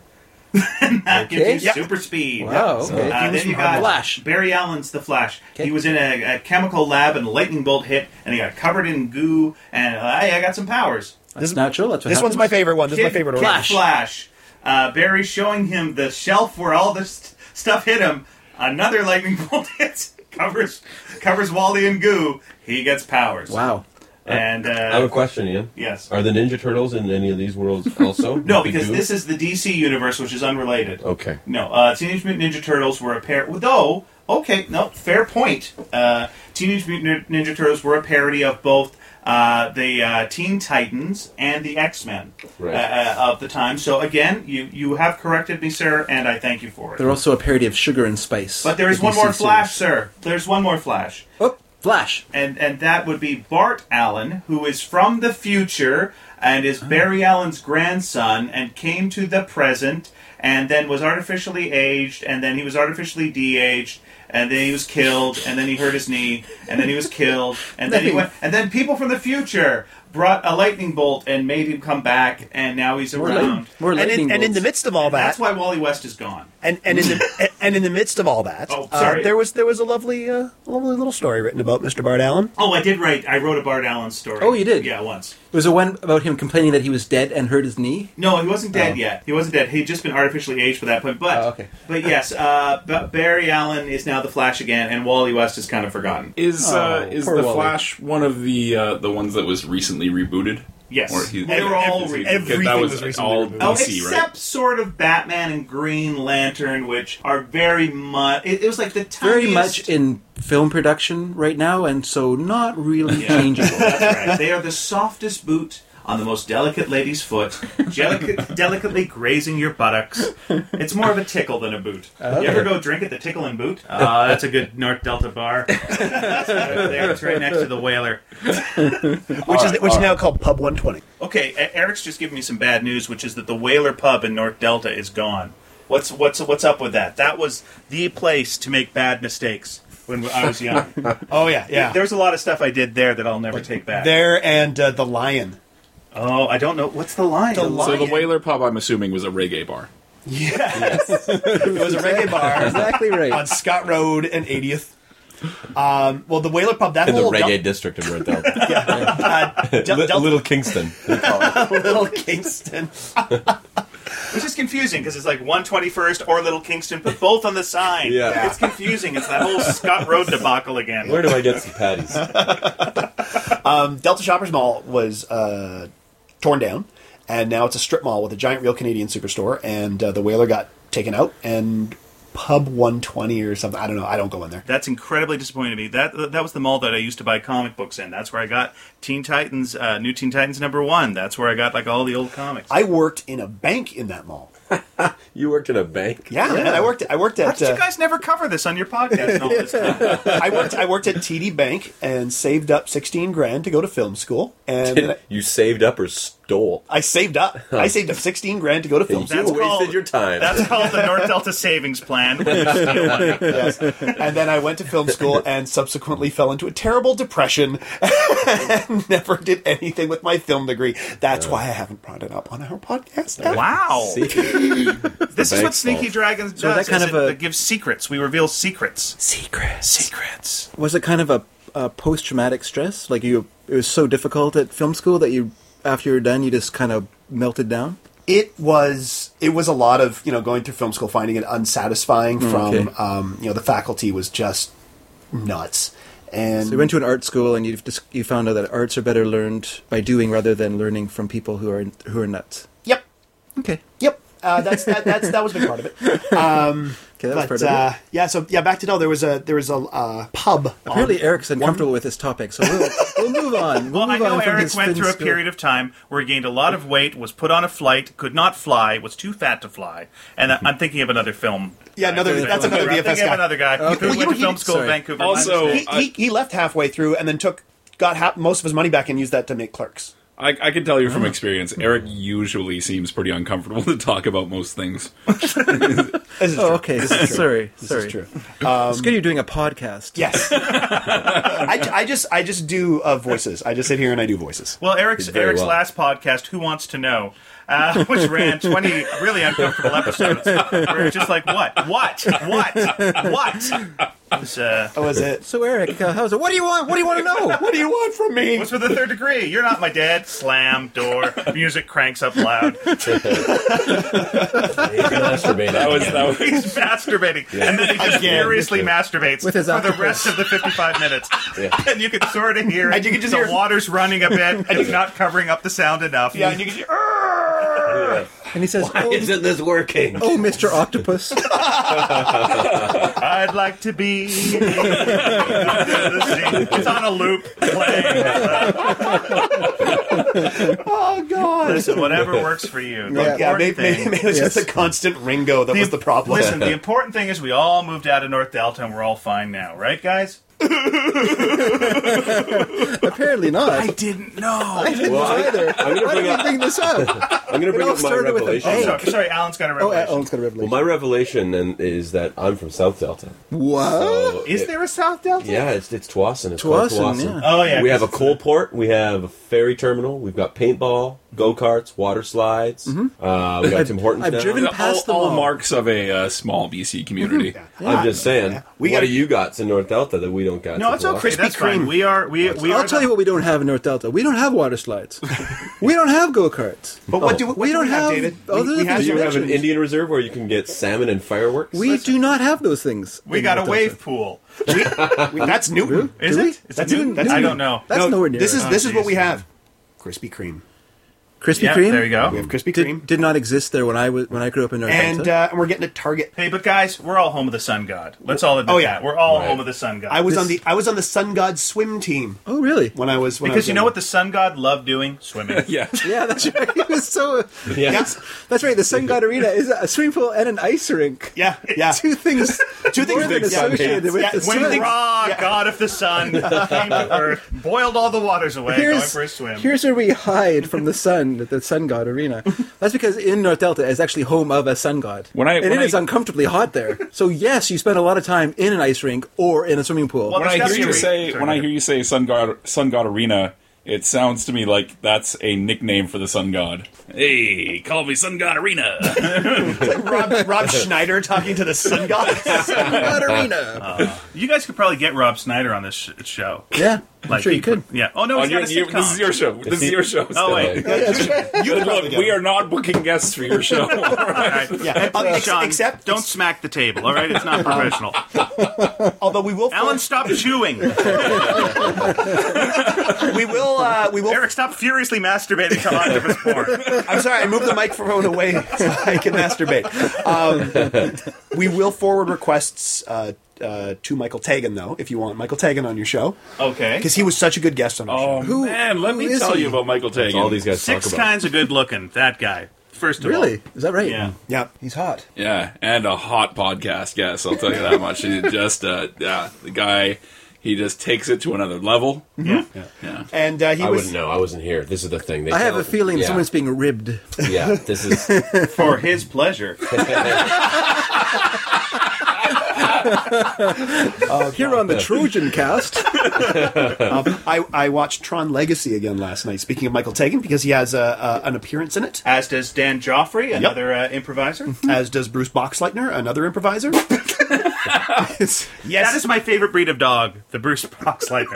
And that Okay. gives you Yep. super speed. Wow, okay. Uh, He was then you from got Flash. Barry Allen's the Flash. Okay. He was in a, a chemical lab and a lightning bolt hit, and he got covered in goo. And uh, hey, I got some powers. That's natural. That's what This one's happens. my favorite one. This is my Kid- favorite Kid order. Flash. Flash. Uh, Barry showing him the shelf where all this st- stuff hit him. Another lightning bolt hits, covers covers Wally in goo. He gets powers. Wow. And I have a uh, question, Ian. yes, Are the Ninja Turtles in any of these worlds also? no, They because do? this is the D C universe, which is unrelated. Okay. No, uh, Teenage Mutant Ninja Turtles were a pair. Though, okay, no, fair point. Uh, Teenage Mutant Ninja Turtles were a parody of both uh, the uh, Teen Titans and the X-Men Right. uh, of the time. So again, you you have corrected me, sir, and I thank you for it. They're also a parody of Sugar and Spice. But there is the one D C more Flash, series. sir. There's one more Flash. Oh, Flash. And and that would be Bart Allen, who is from the future and is Barry Allen's grandson and came to the present and then was artificially aged and then he was artificially de-aged and then he was killed and then he hurt his knee and then he was killed and then he went and then people from the future brought a lightning bolt and made him come back and now he's More, around. light, more And lightning in, and in the bolts. midst of all that, That's why Wally West is gone. and, and in the and in the midst of all that, Oh, uh, sorry. there was there was a lovely uh, lovely little story written about Mister Bart Allen. Oh, I did write. I wrote a Bart Allen story. Oh, you did? Yeah, once. It was the one about him complaining that he was dead and hurt his knee. No, he wasn't dead Oh. yet. He wasn't dead. He'd just been artificially aged for that point. But Oh, okay. but yes, uh, but Barry Allen is now the Flash again, and Wally West is kind of forgotten. Is uh, Oh, is poor the Wally. Flash one of the uh, the ones that was recently rebooted? Yes, Or he- they were all every- re- everything that was, was recently all rebooted. Oh, D C, except right? sort of Batman and Green Lantern, which are very much. It, it was like the tiniest. Very much in film production right now, and so not really Yeah. changeable. That's right. They are the softest boot on the most delicate lady's foot, delicate, delicately grazing your buttocks. It's more of a tickle than a boot. You ever go drink at the Tickle and Boot? Uh, that's a good North Delta bar. It's right there. It's right next to the Whaler. Which is which is now called Pub one twenty. Okay, E- Eric's just giving me some bad news, which is that the Whaler pub in North Delta is gone. What's what's what's up with that? That was the place to make bad mistakes when I was young. Oh yeah, yeah. There was a lot of stuff I did there that I'll never take back. There and uh, the Lion. Oh, I don't know. What's the line? The So Lion. the Whaler Pub, I'm assuming, was a reggae bar. Yes, it was a reggae bar Exactly right. on Scott Road and eightieth. Um, well, the Whaler Pub, that In the whole reggae Del- district of North Delta. uh, Del- Li- Delta- Little Kingston. we call it. Little Kingston. Which is confusing because it's like one twenty-first or Little Kingston, but both on the sign. Yeah. It's confusing. It's that whole Scott Road debacle again. Where do I get some patties? Um, Delta Shoppers Mall was uh, torn down, and now it's a strip mall with a giant real Canadian superstore, and uh, the Whaler got taken out, and Pub one twenty or something. I don't know. I don't go in there. That's incredibly disappointing to me. That that was the mall that I used to buy comic books in. That's where I got Teen Titans, uh, New Teen Titans number one. That's where I got like all the old comics. I worked in a bank in that mall. You worked in a bank? Yeah, man, I worked. I worked How at. did you Uh, guys never cover this on your podcast and all this time? I worked. I worked at T D Bank and saved up sixteen grand to go to film school, and then I, You saved up or stole? I saved up. I saved up sixteen grand to go to film You school. That's wasted called- your time. That's called the North Delta Savings Plan. When you steal money. Yes. And then I went to film school and subsequently fell into a terrible depression and never did anything with my film degree. That's why I haven't brought it up on our podcast. Wow. See? This is what bank's Sneaky fault. Dragons So does. that kind is of it, a- it gives secrets. We reveal secrets. Secrets. Secrets. Was it kind of a, a post-traumatic stress? Like you, it was so difficult at film school that you, after you were done, you just kind of melted down? It was it was a lot of you know going through film school, finding it unsatisfying. From okay. um, you know the faculty was just nuts. And So you went to an art school, and you just you found out that arts are better learned by doing rather than learning from people who are who are nuts. Yep, Okay. yep. Uh, that's that, that's that was a big part of it. Um, Okay, that was but part of uh, it. yeah, so yeah, back to Dell. There was a there was a uh, pub. Apparently, on Eric's uncomfortable with this topic, so we'll, we'll move on. We'll Well, I move know on from Eric his went fin through a school. period of time where he gained a lot of weight, was put on a flight, could not fly, was too fat to fly, and I- I'm thinking of another film. Yeah, another- guy. that's another I'm V F S thinking guy. of another guy Okay. who Well, went you- to film you- school in sorry. Vancouver. Also- I'm- he, he he left halfway through and then took got half, most of his money back and used that to make Clerks. I, I can tell you from experience, Eric usually seems pretty uncomfortable to talk about most things. This is Oh, true. okay. sorry, This sorry. is true. It's good you're doing a podcast. Yes, I, I just I just do uh, voices. I just sit here and I do voices. Well, Eric's Did very Eric's well. last podcast, Who Wants to Know, uh, which ran twenty really uncomfortable episodes. Where it's just like, what, what, what, what? It was, uh, That was it. So, Eric, uh, how's it? What do you want? What do you want to know? What do you want from me? what's with the third degree? You're not my dad. Slam door. Music cranks up loud. Masturbating. That was that was He's masturbating, and then he just Again. furiously masturbates With his for the octopus. rest of the fifty-five minutes. Yeah. And you can sort of hear And you can just the hear- water's running a bit, and he's not covering up the sound enough. Yeah, and you can just, And he says, Why oh, isn't this working? oh, Mister Octopus. I'd like to be. It's on a loop playing. oh god. Listen, whatever works for you. The Yeah. Yeah, important maybe, maybe, thing. maybe it was just Yes. the constant Ringo that was the problem. Listen, the important thing is we all moved out of North Delta and we're all fine now, right, guys? Apparently not. didn't know. I didn't Well, I- either. I'm gonna Why bring did up- you bring this up? I'm going to bring all up my started with a revelation. bang. Sorry, sorry, Alan's got a Oh, revelation. Alan's got a revelation. Well, my revelation and is that I'm from South Delta. What? So Is it- there a South Delta? Yeah, it's it's Tawasin. It's called Tawasin, Tawasin. yeah. Oh, yeah. We have a 'cause coal port. We have a ferry terminal. We've got paintball, go karts, water slides. Uh, we got I've- Tim Hortons. I've now. driven all, past them all all. marks of a uh, small B C community. I'm just saying. We what got- do you got in North Delta that we don't got? No, to it's okay. Tawasin? That's Krispy Kreme. fine. We are. We, we I'll are tell the- you what we don't have in North Delta. We don't have water slides. We don't have go-karts. But what do what We do don't we have, have David? other we, we things have Do you you have an mentioned. Indian reserve where you can get salmon and fireworks? We do not have those things. We in got a North wave Delta. pool. we, that's Newton. Is Do we? it? Is That's it Newton? Newton. That's I Newton. don't know. That's No, nowhere near. This is Oh, this is what geez. we have. Krispy Kreme. Krispy Yeah, Kreme. there you go. We have Krispy Did, Kreme. did not exist there when I was when I grew up in North And Delta. uh, and we're getting a Target. Hey, but guys, we're all home of the sun god. Let's all admit Oh, yeah. that. We're all Right. home of the sun god. I was This- on the I was on the Sun God swim team oh, really? when I was when I because was you know younger. what the sun god loved doing? Swimming. Yeah. Yeah, that's right. He was so. Yeah. That's right. The Sun God Arena is a swimming pool and an ice rink. Yeah, yeah. Two things. Two things more than big, yeah. associated with Yeah, the when When swimming. Ra, god of the sun, came to Earth, boiled all the waters away, going Here's, for a swim. here's where we hide from the sun at the Sun God Arena. That's because in North Delta is actually home of a sun god. When I- and when it I- is uncomfortably hot there. So yes, you spend a lot of time in an ice rink or in a swimming pool. Well, When I There's hear you gotta be a say re- when I sorry. hear you say Sun God Sun God Arena, it sounds to me like that's a nickname for the Sun God. Hey, call me Sun God Arena. Rob, Rob Schneider talking to the Sun God. Sun God Arena. You guys could probably get Rob Snyder on this sh- show. yeah, I'm sure he you could. Yeah. Oh no, On he's your- got a you- sitcom. this is your show. This is your show. Oh wait. You could probably Look, get we him. are not booking guests for your show. All right. Yeah, Please, ex- Sean, except don't smack the table. All right, it's not professional. although we will Alan, stop chewing. we will uh, we will Eric, stop furiously masturbating to octopus porn. I'm sorry, I moved the microphone away so I can masturbate. Um, we will forward requests uh, uh, to Michael Tagan, though, if you want Michael Tagan on your show, Okay. because he was such a good guest on our Oh show. Who- man, let who me is tell he? you about Michael Tagan. All these guys Six talk about. kinds of good looking. That guy. First of Really? all. Is that right? Yeah. Yeah, He's hot. Yeah, and a hot podcast guest. I'll tell you that much. He just uh, yeah, the guy. He just takes it to another level. Yeah. Yeah. and uh, he I was. wouldn't know. I wasn't here. This is the thing. They I have tell- a feeling yeah. someone's being ribbed. Yeah, this is. For his pleasure. Here on the Trojan Cast. I, I watched Tron Legacy again last night. Speaking of Michael Tagan, because he has a, a, an appearance in it, As does Dan Joffrey, another uh, improviser. as does Bruce Boxleitner, another improviser. That Yes, is my favorite breed of dog, the Bruce Boxleitner.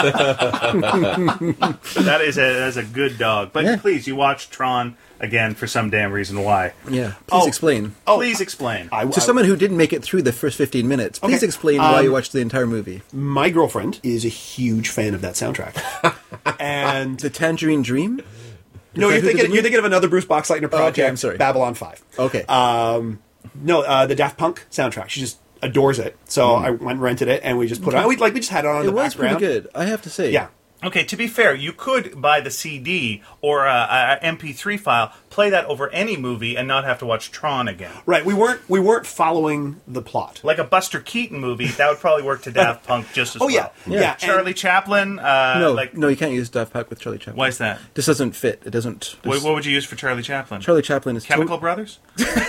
that is a that is a good dog. But Yeah. please, you watch Tron again for some damn reason. Why? Yeah. Please Oh. explain. Please explain. I, To I- someone who didn't make it through the first fifteen minutes, please Okay. explain why Um, you watched the entire movie. my girlfriend is a huge fan of that soundtrack, and The Tangerine Dream? no, that you're who did the thinking movie? you're thinking of another Bruce Boxleitner project. I'm sorry. Babylon Five. Okay. Um, no, uh, the Daft Punk soundtrack. She just adores it. So I went and rented it, and we just put it on. We like we just had it on in it the was background. pretty good, I have to say. Yeah. Okay, to be fair, you could buy the C D or a, a M P three file, play that over any movie, and not have to watch Tron again. Right. We weren't we weren't following the plot. Like a Buster Keaton movie, that would probably work to Daft Punk just as Oh well. yeah, yeah. Yeah. Charlie Chaplin. Uh, No, like no, you can't use Daft Punk with Charlie Chaplin. why is that? This doesn't fit. It doesn't. What, what would you use for Charlie Chaplin? Charlie Chaplin is Chemical to- Brothers.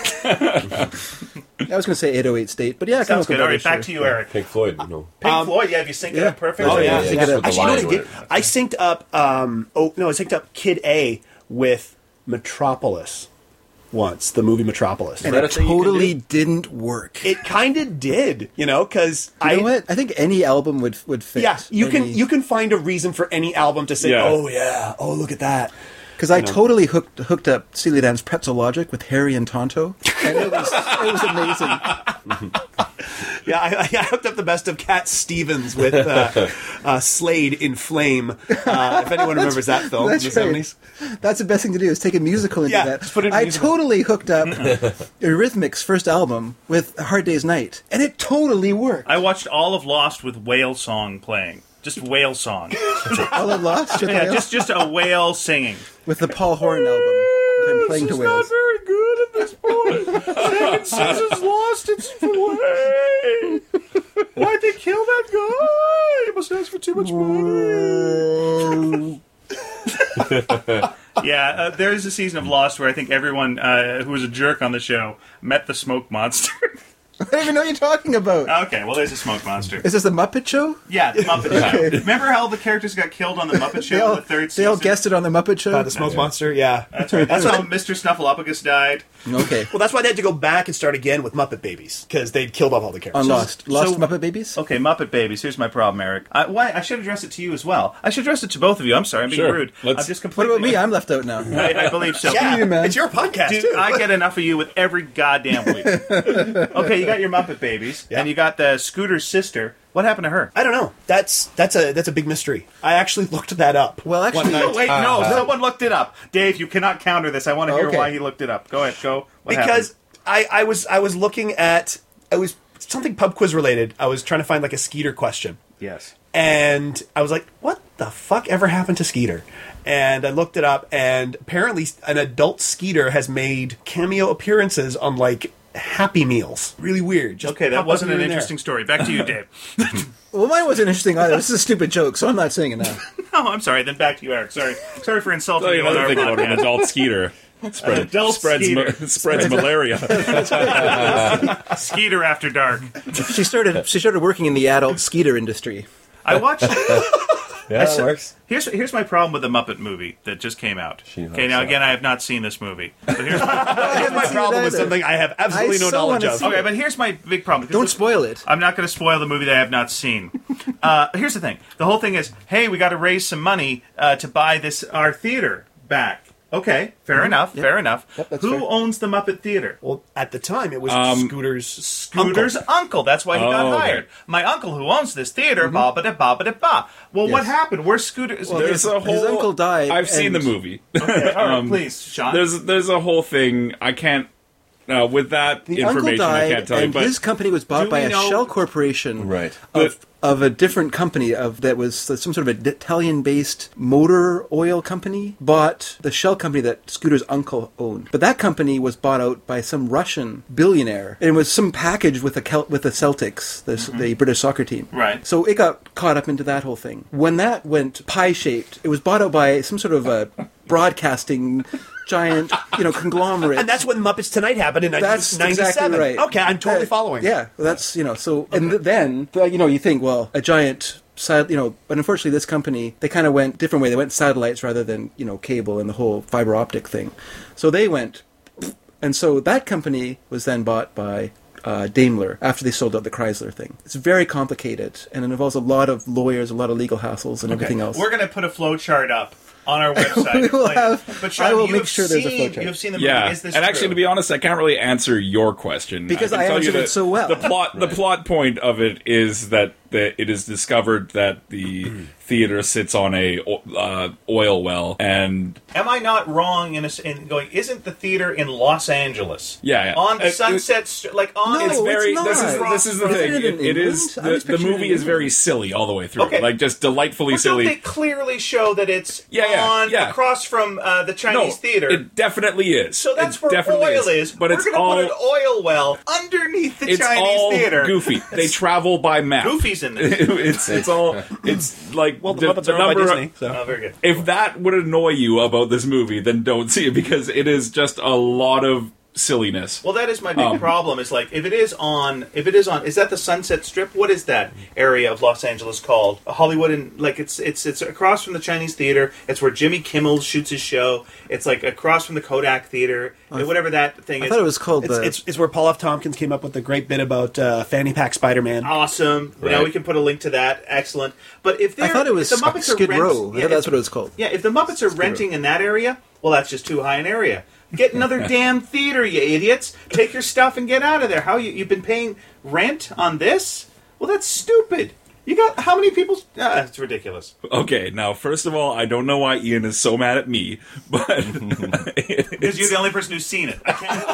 I was going to say eight oh eight State, but yeah, Sounds Chemical good. All right, Brothers, back sure. to you, Eric. Pink Floyd, no. Pink Floyd. Yeah, have you synced it yeah. up perfect? Oh yeah. Yeah, yeah. yeah. With the Actually, you know lines what I with did? it. I synced up. Um, oh no, I synced up Kid A with Metropolis once. The movie Metropolis. And that it a thing you can totally do? didn't work. It kind of did, you know, because You I. know what? I think any album would would fit. Yeah, you can Any- you can find a reason for any album to say, Yeah. "Oh yeah, oh look at that." Because I know. totally hooked hooked up Steely Dan's Pretzel Logic with Harry and Tonto, and it was it was amazing. Yeah, I, I hooked up the best of Cat Stevens with uh, uh, Slade in Flame. Uh, if anyone remembers that film in That's the right. seventies. That's the best thing to do is take a musical into Yeah, that. just put it in a I musical. totally hooked up Eurythmics' first album with A Hard Day's Night, and it totally worked. I watched all of Lost with whale song playing. Just whale song. All at Lost with, Yeah, the, just just a whale singing. with the Paul Horn album, with him playing to whales. very good at this point. Second season's Lost its way. Why'd they kill that guy? He must ask for too much money. Yeah, uh, there is a season of Lost where I think everyone uh, who was a jerk on the show met the smoke monster. I don't even know what you're talking about. Okay, well, there's a smoke monster. Is this the Muppet Show? Yeah, the Muppet Show. Remember how the characters got killed on the Muppet Show They all, in the third they season? all guessed it on the Muppet Show? Uh, the Smoke Monster, yeah. That's right. That's how Mister Snuffleupagus died. Okay. Well, that's why they had to go back and start again with Muppet Babies because they'd killed off all the characters. On Lost. Lost so- Muppet Babies? Okay, Muppet Babies. Here's my problem, Eric. I, why I should address it to you as well. I should address it to both of you. I'm sorry, I'm being Sure. rude. Let's- I'm just What completely. about me? I'm left out now. I, I believe so. Yeah, you, man. it's your podcast Dude, too. I get enough of you with every goddamn week. Okay, you got your Muppet Babies, Yeah. and you got the Scooter's sister. What happened to her? I don't know. That's that's a that's a big mystery. I actually looked that up. Well, actually- one night. Oh, wait, no, someone looked it up. Dave, you cannot counter this. I want to hear Okay. why he looked it up. Go ahead, go. What because happened? I, I was I was looking at I was something pub quiz related. I was trying to find like a Skeeter question, Yes. and I was like, "What the fuck ever happened to Skeeter?" And I looked it up, and apparently, an adult Skeeter has made cameo appearances on like Happy Meals. Really weird. Just Okay, that popped up wasn't here an and there. interesting story. Back to you, Dave. Well, mine wasn't interesting either. This is a stupid joke, so I'm not saying it now. Oh, I'm sorry. Then back to you, Eric. Sorry, sorry for insulting Tell you you on another our thing about an podcast. adult skeeter. Spread, adult spreads skeeter. ma- spreads malaria. Skeeter after dark. She started she started working in the adult Skeeter industry. I watched. Yeah, that works. Here's here's my problem with the Muppet movie that just came out. She Okay, now hopes again, I have not seen this movie. But here's my, Here's my seen problem it with either. something I have absolutely I no so knowledge wanna of. see okay, but here's my big problem. because Don't this- spoil it. I'm not going to spoil the movie that I have not seen. Uh, here's the thing: the whole thing is, hey, we got to raise some money uh, to buy this our theater back. Okay, fair enough. Fair enough. Yep, that's Who fair. owns the Muppet Theater? Well, at the time, it was Um, Scooter's Scooter's uncle. uncle. That's why he got Oh, okay. hired. My uncle who owns this theater, ba ba da ba ba da ba. Well, what Yes. happened? Where's Scooter? There's a whole. his uncle died, I've seen the and- movie. Okay, all right, Um, please, Sean. There's there's a whole thing. I can't. Uh, with that The uncle information, I died, can't tell you. and But his company was do bought by we a know- shell corporation, Right. Of, of a different company of that was some sort of an Italian-based motor oil company. Bought the shell company that Scooter's uncle owned, but that company was bought out by some Russian billionaire, and it was some package with the Kel- with the Celtics, the, the British soccer team. Right. So it got caught up into that whole thing. When that went pie-shaped, it was bought out by some sort of a broadcasting giant, you know, conglomerate. And that's when Muppets Tonight happened in That's nineteen ninety-seven. exactly right. Okay, I'm totally Uh, following. Yeah, well, that's you know. So and th- then you know you think well a giant. Sat, you know, but unfortunately, this company they kind of went different way. They went satellites rather than you know cable and the whole fiber optic thing. So they went, and so that company was then bought by uh, Daimler after they sold out the Chrysler thing. It's very complicated, and it involves a lot of lawyers, a lot of legal hassles, and everything else. We're going to put a flow chart up on our website. We will have- but Sean, I will you make have sure there's a seen- flowchart. You've seen the movie. Yeah, Is this and actually, true? to be honest, I can't really answer your question Because can I tell you answered it that so well. The plot, the plot point of it is that the, it is discovered that the theater sits on a uh, oil well, and Am I not wrong in, a, in going? Isn't the theater in Los Angeles? Yeah, yeah. On the It- Sunset, St- like on. No, it's it's very. not. This is this is the Isn't thing. it It, in it is England? I the, was the picturing movie it is in very silly all the way through. Okay. Like just delightfully But don't silly. they clearly show that it's Yeah, yeah, on yeah. across from uh, the Chinese no, theater? it definitely is. So that's it where definitely oil is. But We're it's going to all put an oil well underneath the it's Chinese all theater. goofy. They travel by map. Goofy's in this. it's it's all it's like Well, the the, Muppets the are owned by number. Disney, so. Oh, very good. If that would annoy you about this movie, then don't see it because it is just a lot of silliness. Well, that is my big Um, problem. Is like if it is on, if it is on, is that the Sunset Strip? What is that area of Los Angeles called? Hollywood, and like it's it's it's across from the Chinese theater. It's where Jimmy Kimmel shoots his show. It's like across from the Kodak Theater, whatever that thing I is. thought it was called It's, the. it's, it's where Paul F. Tompkins came up with the great bit about uh, Fanny Pack Spider-Man. awesome. Now Right. we can put a link to that. Excellent. But if I they're, thought it was if the Muppets are Skid rent- Row. I yeah, thought that's if- what it was called. Yeah, if the Muppets are renting in that area, well, that's just too high an area. Get another damn theater, you idiots. Take your stuff and get out of there. How you, you've been paying rent on this? Well, that's stupid. You got how many people? Ah, it's ridiculous. Okay, now first of all, I don't know why Ian is so mad at me, but Because you're the only person who's seen it. I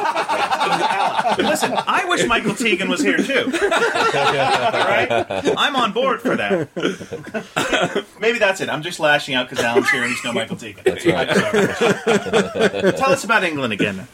can't. Listen, I wish Michael Teagan was here too. All right, I'm on board for that. Maybe that's it. I'm just lashing out because Alan's here and he's no Michael Teagan. That's right. Tell us about England again.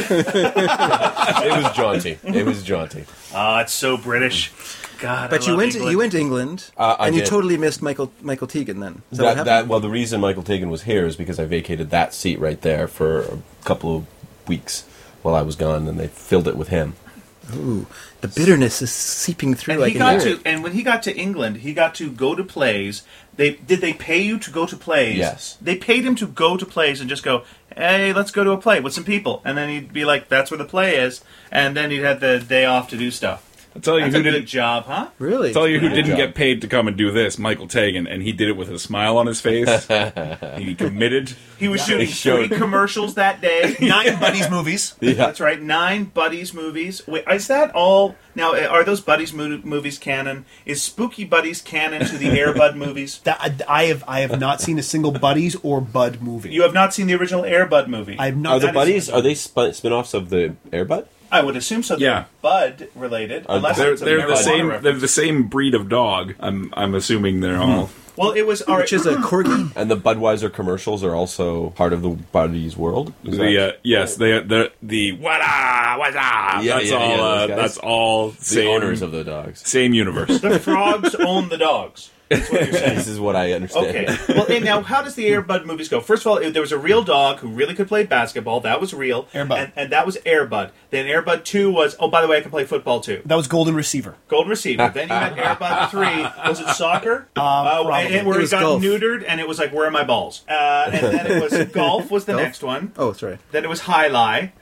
It was jaunty. It was jaunty. Oh, it's so British. God, But I you love went England. you went to England, Uh, I and you did. totally missed Michael Michael Teagan. Then is that, what That, happened? that well, the reason Michael Teagan was here is because I vacated that seat right there for a couple of weeks while I was gone, and they filled it with him. Ooh, the bitterness is seeping through. And I he can got hear to, it. and when he got to England, he got to go to plays. They did they pay you to go to plays? Yes. They paid him to go to plays and just go, hey, let's go to a play with some people, and then he'd be like, that's where the play is, and then he'd have the day off to do stuff. I'll tell you That's who a good didn't job, huh? Really? tell you who Good didn't job. get paid to come and do this, Michael Tegan, and he did it with a smile on his face. He committed. He was shooting He showed- three commercials that day. Nine Buddies movies. Yeah. That's right, nine Buddies movies. Wait, is that all? Now, are those Buddies mo- movies canon? Is Spooky Buddies canon to the Air Bud movies? That, I have I have not seen a single Buddies or Bud movie. You have not seen the original Air Bud movie. I have Are not. the that is- buddies? Are they spin- spin-offs of the Airbud? I would assume so. They're Yeah. Bud related, unless They're, it's a they're the marijuana same. reference. They're the same breed of dog. I'm I'm assuming they're all. Well, it was all right. Which is a corgi. And the Budweiser commercials are also part of the Buddies world. Is The uh, that- yes, they the the wada wada. Yeah, that's yeah, all. yeah, uh, those guys. that's all. the Same owners of the dogs. same universe. The frogs own the dogs. That's what you're saying. This is what I understand. Okay. Well, and now how does the Air Bud movies go? First of all, there was a real dog who really could play basketball. That was real. Air Bud. And, and that was Air Bud. Then Air Bud two was, oh, by the way, I can play football too. That was Golden Receiver. Golden Receiver. Then you had Air Bud three. Was it soccer? Uh, probably. and where It he was got golf. neutered and it was like, where are my balls? Uh, and then it was golf was the Golf? next one. Oh, sorry. Then it was high lie.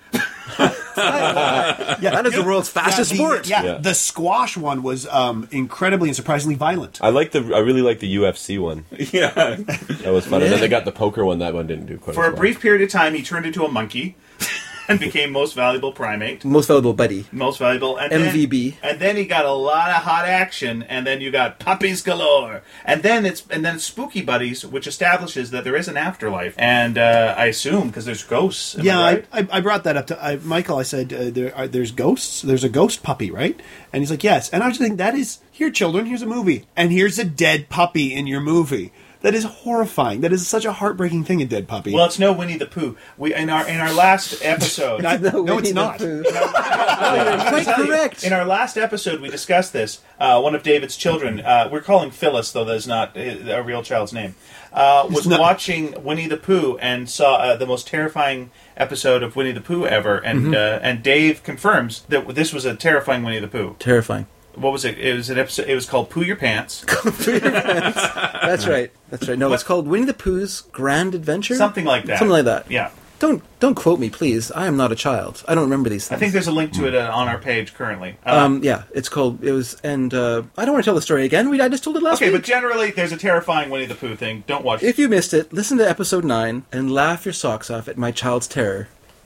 Yeah, That is the world's fastest the, sport. Yeah, Yeah. the squash one was um, incredibly and surprisingly violent. I like the. I really like the U F C one. yeah. That was fun. And then they got the poker one. That one didn't do quite For as a well. brief period of time, he turned into a monkey and became most valuable primate. Most valuable buddy. Most valuable. And M V B. Then, and then he got a lot of hot action, and then you got puppies galore. And then it's and then it's Spooky Buddies, which establishes that there is an afterlife. And uh, I assume because there's ghosts. Am Yeah, I I, right? I, I brought that up to I, Michael. I said uh, there are, there's ghosts. There's a ghost puppy, right? And he's like, yes. And I was thinking that is here, children. Here's a movie, and here's a dead puppy in your movie. That is horrifying. That is such a heartbreaking thing. A dead puppy. Well, it's no Winnie the Pooh. We in our in our last episode. I- no, Winnie it's the not. Pooh. I'm Quite tell you, correct. in our last episode, we discussed this. Uh, one of David's children, uh, we're calling Phyllis, though that's not a real child's name, uh, was not- watching Winnie the Pooh and saw uh, the most terrifying episode of Winnie the Pooh ever. And Mm-hmm. uh, and Dave confirms that this was a terrifying Winnie the Pooh. Terrifying. What was it? It was an episode. It was called Pooh Your Pants. That's right. That's right. No, it's called Winnie the Pooh's Grand Adventure. Something like that. Something like that. Yeah. don't don't quote me, please. I am not a child. I don't remember these I things. think there's a link to it uh, on our page currently. Uh, Um, yeah, it's called. It was, and uh, I don't want to tell the story again. We I just told it last okay, week. but generally, there's a terrifying Winnie the Pooh thing. Don't watch it. If you missed it, listen to episode nine and laugh your socks off at my child's terror.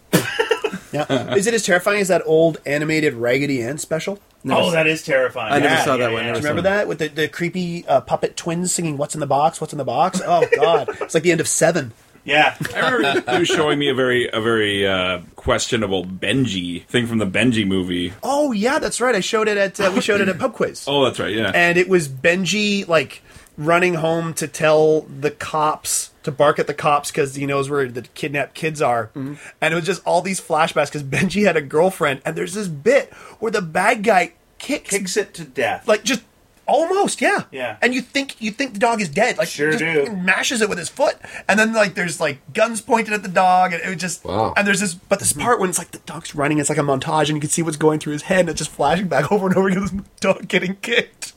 Yeah. Is it as terrifying as that old animated Raggedy Ann special? Never Oh, s- that is terrifying. I never Yeah, saw that yeah, one, yeah. never Do you remember that with the, the creepy uh, puppet twins singing "What's in the box? What's in the box?" Oh God, it's like the end of Seven. Yeah. I remember you showing me a very a very uh, questionable Benji thing from the Benji movie. Oh yeah, that's right. I showed it at uh, we showed it at Pub Quiz, Oh, that's right. Yeah. and it was Benji like running home to tell the cops to bark at the cops because he knows where the kidnapped kids are, and it was just all these flashbacks because Benji had a girlfriend, and there's this bit where the bad guy kicks, Kicks it to death. like just. Almost, yeah, Yeah. And you think you think the dog is dead, like Sure just do. mashes it with his foot, and then like there's like guns pointed at the dog, and it was just Wow. and there's this but this part when it's like the dog's running, it's like a montage, and you can see what's going through his head, and it's just flashing back over and over again. This dog getting kicked.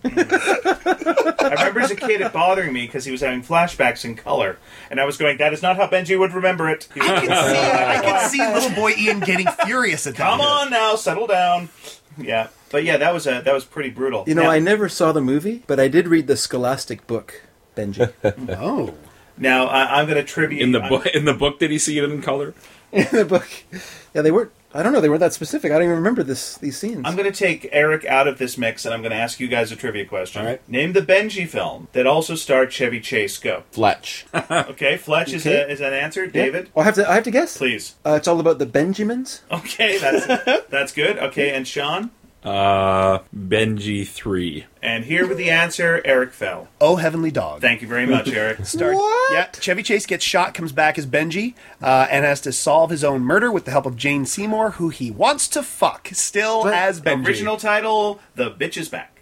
I remember as a kid it bothering me because he was having flashbacks in color. And I was going, that is not how Benji would remember it. He I was- can see I can see little boy Ian getting furious at that. Come on now, settle down. Yeah. But yeah, that was a, that was pretty brutal. You know, now, I never saw the movie, but I did read the Scholastic book, Benji. Oh, Now, I, I'm going to tribute... in the I'm- book, in the book, did he see it in color? In the book. Yeah, they weren't. I don't know. They weren't that specific. I don't even remember this. These scenes. I'm going to take Eric out of this mix, and I'm going to ask you guys a trivia question. All right. Name the Benji film that also starred Chevy Chase. Go. Fletch. Okay, Fletch is, Okay. a, is an answer. David, Oh, I have to. I have to guess. please. Uh, it's all about the Benjamins. Okay, that's that's good. Okay, and Sean? Uh, Benji three. And here with the answer, Eric Fell. oh heavenly dog. Thank you very much, Eric. Start- What? Yeah, Chevy Chase gets shot, comes back as Benji, uh, and has to solve his own murder with the help of Jane Seymour, who he wants to fuck, still But- as Benji. Original title, The Bitch is Back.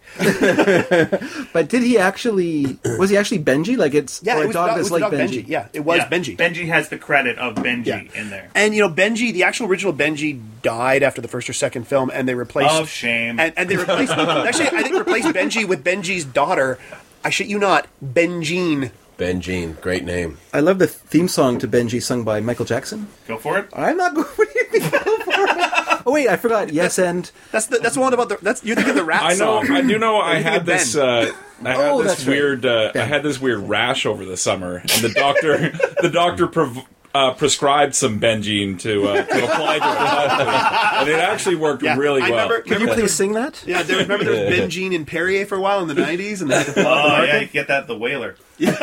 But did he actually? Was he actually Benji? Like it's Yeah, or it a was, dog the dog- it that's was the like dog Benji. Benji. Yeah, it was Yeah, Benji. Benji has the credit of Benji Yeah. in there. And you know, Benji, the actual original Benji died after the first or second film, and they replaced. Of shame. And, and they replaced. Actually, I think replaced Benji with Benji's daughter. I shit you not, Benjean. Benjean. Great name. I love the theme song to Benji, sung by Michael Jackson. Go for it. I'm not going. What do you mean? Oh wait, I forgot. Yes, and That's the that's the one about the. That's you're thinking of the rap I know. song. I do know. I You're thinking had of this. Ben. Uh, I had Oh, this that's right. weird. Uh, I Ben. had this weird rash over the summer, and the doctor, the doctor prov- uh, prescribed some Benjine to uh, to apply to it, and it actually worked Yeah, really I well. remember- can you Remember- please sing that? Yeah, there, remember there was Benjean and Perrier for a while in the nineties, and then Oh, yeah, you get that, the Whaler.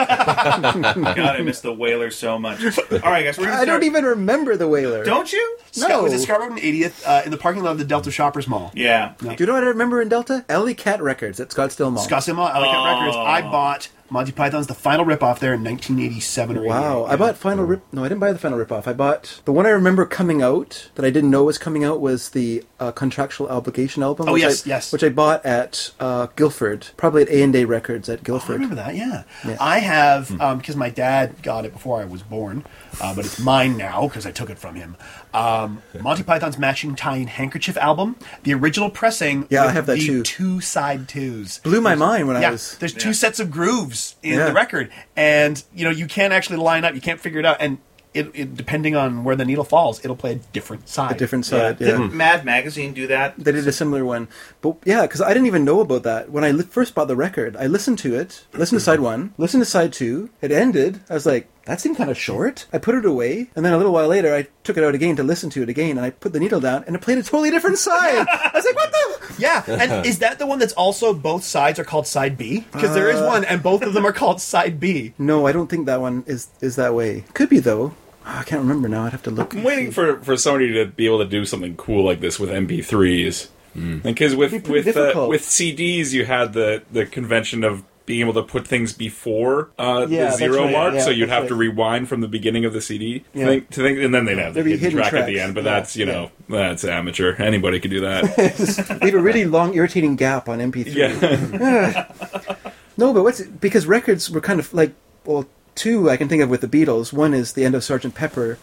God, I miss the Whaler so much. All right, guys, we're going to I start. don't even remember the Whaler. Don't you? No. was it Scarborough and eightieth uh, in the parking lot of the Delta Shoppers Mall? Yeah. Do you know what I remember in Delta? Alley Cat Records at Scottsdale Mall. Scottsdale Mall, Alley Cat Records. I bought Monty Python's The Final Ripoff there in nineteen eighty-seven or Wow, eighty-eight. I bought Final Rip. No, I didn't buy the Final Rip-Off. I bought the one I remember coming out that I didn't know was coming out was the uh, Contractual Obligation album. Oh, which yes, I, yes. Which I bought at uh, Guilford, probably at A and A Records at I Guilford. remember that, yeah. Yeah. I have, um, because my dad got it before I was born, uh, but it's mine now because I took it from him. Um, Monty Python's Matching Tie and Handkerchief album, the original pressing. Yeah, I with have that the too. two side twos. Blew my mind when I Yeah, was. there's two sets of grooves in Yeah. the record, and you know you can't actually line up. You can't figure it out, and it, it depending on where the needle falls, it'll play a different side. A different Yeah. side. Yeah. Didn't Mad Magazine do that? They did a similar one, but yeah, because I didn't even know about that when I li- first bought the record. I listened to it, listened to side one, listened to side two. It ended. I was like, that seemed kind of short. I put it away, and then a little while later, I took it out again to listen to it again, and I put the needle down, and it played a totally different side. I was like, what the? Yeah, and is that the one that's also both sides are called side B? Because there is one, and both of them are called side B. No, I don't think that one is is that way. Could be though. Oh, I can't remember now. I'd have to look. I'm waiting for, for somebody to be able to do something cool like this with M P threes. Because with It'd be pretty with uh, difficult. with C Ds, you had the, the convention of being able to put things before uh, Yeah, the that's zero right, mark, yeah, so you'd that's have to right. rewind from the beginning of the C D. Yeah. Think, to think, and then they'd have the There'd be hidden, hidden track at the tracks. end. But Yeah, that's you know that's amateur. Anybody could do that. Leave a really long, irritating gap on M P three. yeah. No, but what's because records were kind of like well, two I can think of with the Beatles. One is the end of Sergeant Pepper.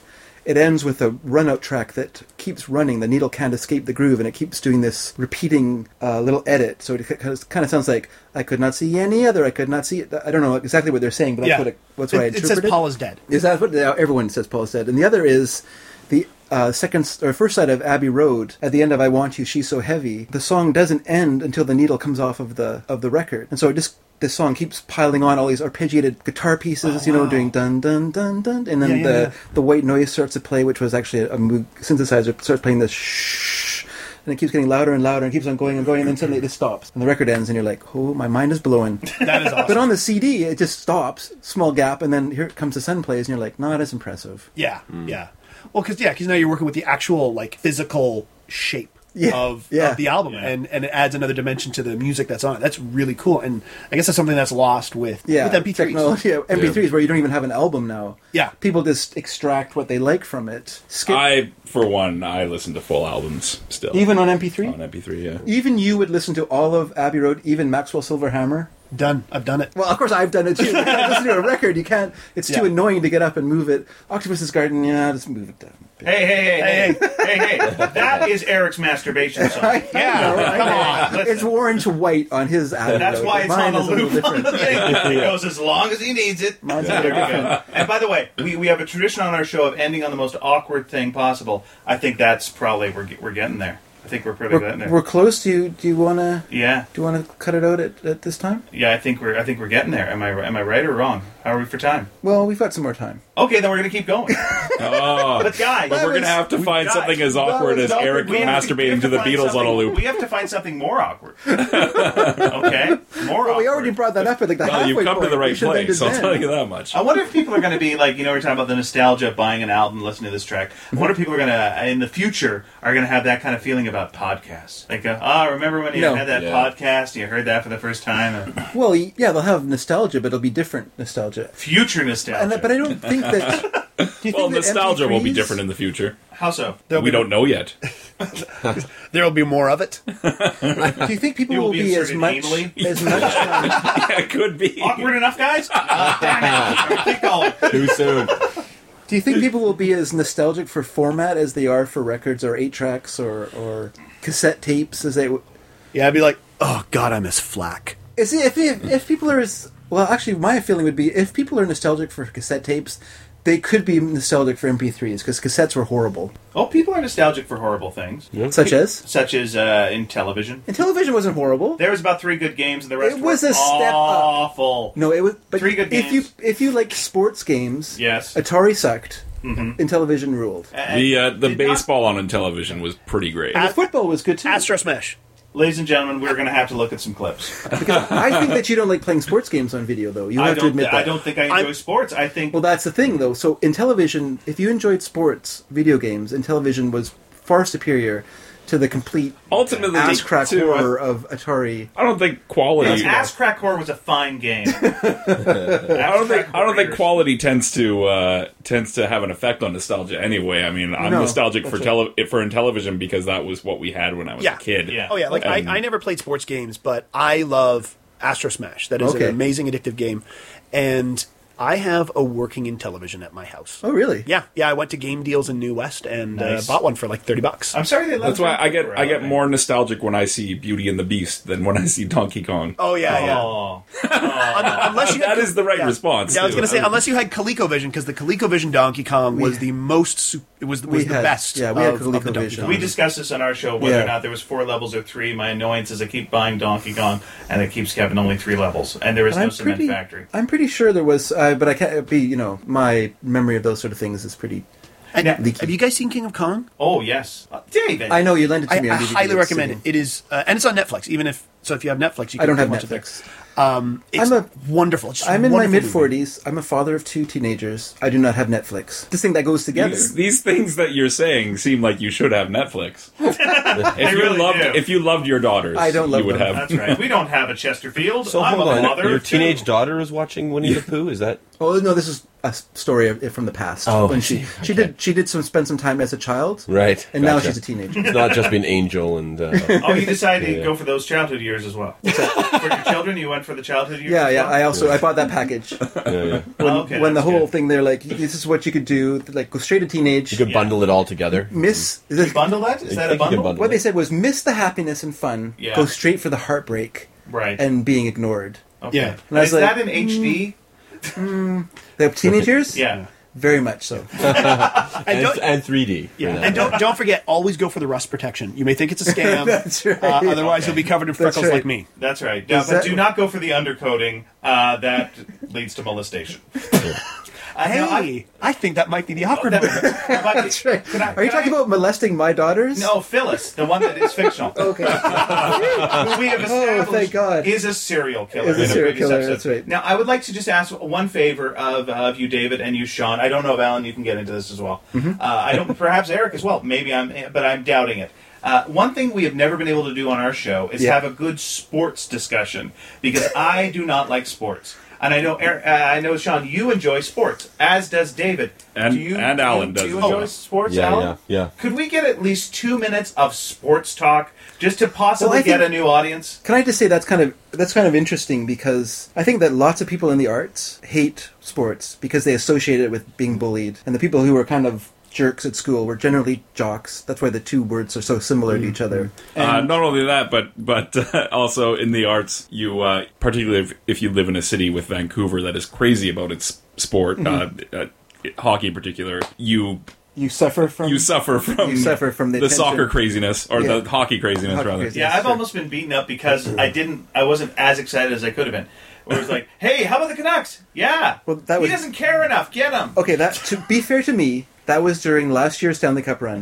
it ends with a run-out track that keeps running. The needle can't escape the groove, and it keeps doing this repeating uh, little edit. So it kind of sounds like, I could not see any other, I could not see it. I don't know exactly what they're saying, but that's Yeah. what, it, that's what I It, it interpreted. says Paul is dead. Is that what everyone says Paul is dead? And the other is the uh, second or first side of Abbey Road. At the end of I Want You, She's So Heavy, the song doesn't end until the needle comes off of the of the record, and so it just this song keeps piling on all these arpeggiated guitar pieces, you know, doing dun dun dun dun, and then Yeah, yeah, the yeah. the white noise starts to play, which was actually a, a Moog synthesizer, starts playing this shh, and it keeps getting louder and louder and keeps on going and going, and then suddenly it just stops, and the record ends, and you're like, oh, my mind is blowing. That is awesome. But on the C D, it just stops, small gap, and then here comes the sun plays, and you're like, not as impressive. Yeah, yeah. Well, because yeah, because now you're working with the actual like physical shape Yeah, of, yeah. of the album, and and it adds another dimension to the music that's on it. That's really cool, and I guess that's something that's lost with Yeah, with M P threes. technology. Yeah, M P threes where you don't even have an album now. Yeah. People just extract what they like from it. Skip, I, for one, I listen to full albums still. even on M P three? on M P three, yeah. Even you would listen to all of Abbey Road, even Maxwell Silverhammer? Done. I've done it. Well, of course, I've done it too. You can't listen to a record. You can't. It's too Yeah. annoying to get up and move it. Octopus's Garden, yeah, just move it down. Hey, hey, hey, hey, hey, hey, hey. That is Eric's masturbation song. I, Yeah, I know, I come know. on, listen. It's orange white on his Abbey That's Road. why it's Mine on is the a little loop on different. the thing. It goes as long as he needs it. Mine's a There little we go. And by the way, we, we have a tradition on our show of ending on the most awkward thing possible. I think that's probably, we're, we're getting there. I think we're pretty getting We're, there. we're close. Do you, do you want to Yeah, do you want to cut it out at, at this time? yeah. I think we're I think we're getting there. Am I am I right or wrong? How are we for time? Well, we've got some more time. Okay, then we're gonna keep going. Oh, But guys, but we're going to have to find guys, something as that awkward was as awkward. Eric we have to- we masturbating have to the find Beatles on a something- loop. We have to find something more awkward. Okay, more. Well, we awkward. already brought that up at like the Well, halfway you've come to point. the We right should have ended place, I'll then. tell you that much. I wonder if people are going to be like, you know, we're talking about the nostalgia of buying an album, listening to this track. I wonder if people are going to, in the future, are going to have that kind of feeling about podcasts. Like, uh, oh, remember when you No. had that Yeah. podcast, you heard that for the first time? Uh, Well, y- yeah, they'll have nostalgia, but it'll be different nostalgia. future nostalgia. And that, but I don't think that. Do you Well, think that nostalgia will be M P threes different in the future. How so? We don't know yet. There'll be more of it. Do you think people You will will be be as inserted much anally? as much? Um, Yeah, it could be. Awkward enough, guys? Uh, damn it. Keep going. Too soon. do you think people will be as nostalgic for format as they are for records or eight tracks or or cassette tapes as they? w- Yeah, I'd be like, oh god, I miss Flack. Is it, if if if people are as well? Actually, my feeling would be if people are nostalgic for cassette tapes, they could be nostalgic for M P threes because cassettes were horrible. Oh, people are nostalgic for horrible things, Such as such as uh, in television. and television wasn't horrible. There was about three good games, and the rest It was were a step up. awful. No, it was. But Three good if you games. if you like sports games, Yes. Atari sucked. And television ruled. And The uh, the did not- baseball on television was pretty great. And the football was good too. Astro Smash. Ladies and gentlemen, we're going to have to look at some clips. Because I think that you don't like playing sports games on video, though. You I have to don't. admit Th- that. I don't think I enjoy I'm- sports. I think. Well, that's the thing, though. So in television, if you enjoyed sports, video games, and television was far superior to the complete Ultimately, ass crack to, uh, horror of Atari. I don't think quality. Ass Crack Horror was a fine game. I don't think I don't think quality tends to uh, tends to have an effect on nostalgia anyway. I mean, I'm No, nostalgic that's for tele for in television because that was what we had when I was Yeah. a kid. Yeah. Oh yeah, like And- I, I never played sports games, but I love Astro Smash. That is Okay. an amazing addictive game, and I have a working in television at my house. Oh, really? Yeah, yeah. I went to Game Deals in New West and Nice. uh, bought one for like thirty bucks. I'm sorry they let That's us why rent I get paper I get out. more nostalgic when I see Beauty and the Beast than when I see Donkey Kong. Oh yeah, yeah. Oh. Un- unless you That is the right yeah. response. Yeah, I was too. gonna say unless you had ColecoVision because the ColecoVision Donkey Kong was the most su- it was was We the had- best. yeah, we had of, of the Donkey ColecoVision. Kong. We discussed this on our show whether Yeah. or not there was four levels or three. My annoyance is I keep buying Donkey Kong and it keeps having only three levels, and there is And no I'm cement pretty, factory. I'm pretty sure there was, uh, but I can't be, you know, my memory of those sort of things is pretty And leaky. have you guys seen King of Kong? Oh yes, uh, David. I know you lent it to I, me on I D V D. highly It's recommend it. sitting- It is, uh, and it's on Netflix. Even if so, if you have Netflix, you can I don't have watch it there. Netflix. Um, it's I'm a- wonderful. It's just I'm in my wonderful mid movie. forties. I'm a father of two teenagers. I do not have Netflix. This thing that goes together. These, these things that you're saying seem like you should have Netflix. if you really loved do. if you loved your daughters, I don't love you would them. have. That's right. We don't have a Chesterfield. So I'm hold a on, mother your of teenage two. daughter is watching Winnie the Pooh. Is that? Oh no, this is a s- story of, from the past. Oh, when I she see. she Okay. did she did some spend some time as a child, Right. and now Gotcha. she's a teenager. It's not just being Angel and. Uh, Oh, you decided to Yeah. go for those childhood years as well. For your children, you went for the childhood years? Yeah, as yeah. well? I also I bought that package. Yeah, yeah. When, Oh, okay, when the that's whole good. thing, they're like, this is what you could do, like go straight to teenage. You could bundle it all together. Miss You bundle that? Is I that a think you can bundle? bundle what they said was miss the happiness and fun, Yeah. go straight for the heartbreak Right. and being ignored. Okay. Yeah. And I Is was like, that in H D? The teenage years? Yeah. Very much so. And And, don't, and three D. for yeah, that. and don't don't forget, always go for the rust protection. You may think it's a scam. That's right. Uh, otherwise, you'll be covered in That's freckles right. like me. That's right. Yeah, Is but that- do not go for the undercoating. Uh, that leads to molestation. Uh, Hey, now, I- I, think that might be the awkward that- bit. That's right. Can I- Are you can talking I- about molesting my daughters? No, Phyllis, the one that is fictional. Okay. Who we have established Oh, thank God. is a serial killer. Is a in serial previous killer, episode. that's right. Now, I would like to just ask one favor of, of you, David, and you, Sean. I don't know if Alan, you can get into this as well. Mm-hmm. Uh, I don't. Perhaps Eric as well. Maybe I'm, but I'm doubting it. Uh, one thing we have never been able to do on our show is Yeah. have a good sports discussion because I do not like sports. And I know, Eric, uh, I know, Sean, you enjoy sports, as does David. And- do you, and Alan do you does enjoy enjoy. sports, Yeah, Alan? yeah, yeah. Could we get at least two minutes of sports talk just to possibly Well, I get think- a new audience? Can I just say that's kind of that's kind of interesting because I think that lots of people in the arts hate sports because they associate it with being bullied, and the people who are kind of jerks at school were generally jocks. That's why the two words are so similar to each other. Uh, not only that, but but uh, also in the arts, you uh, particularly if, if you live in a city with Vancouver that is crazy about its sport, Mm-hmm. uh, uh, hockey in particular, you You suffer from you suffer from You suffer from the the attention. soccer craziness or Yeah. the hockey craziness Hockey rather. craziness. Yeah, I've Sure. almost been beaten up because I didn't. I wasn't as excited as I could have been. Where it was like, "Hey, how about the Canucks? Yeah, Well, that he was- doesn't care enough. Get him." Okay, that to be fair to me, that was during last year's Stanley Cup run.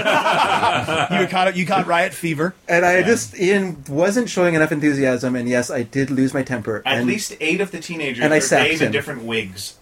You got you got riot fever. And I just Ian wasn't showing enough enthusiasm, and yes, I did lose my temper. At and least eight of the teenagers and I are sacked Dave in him. different wigs.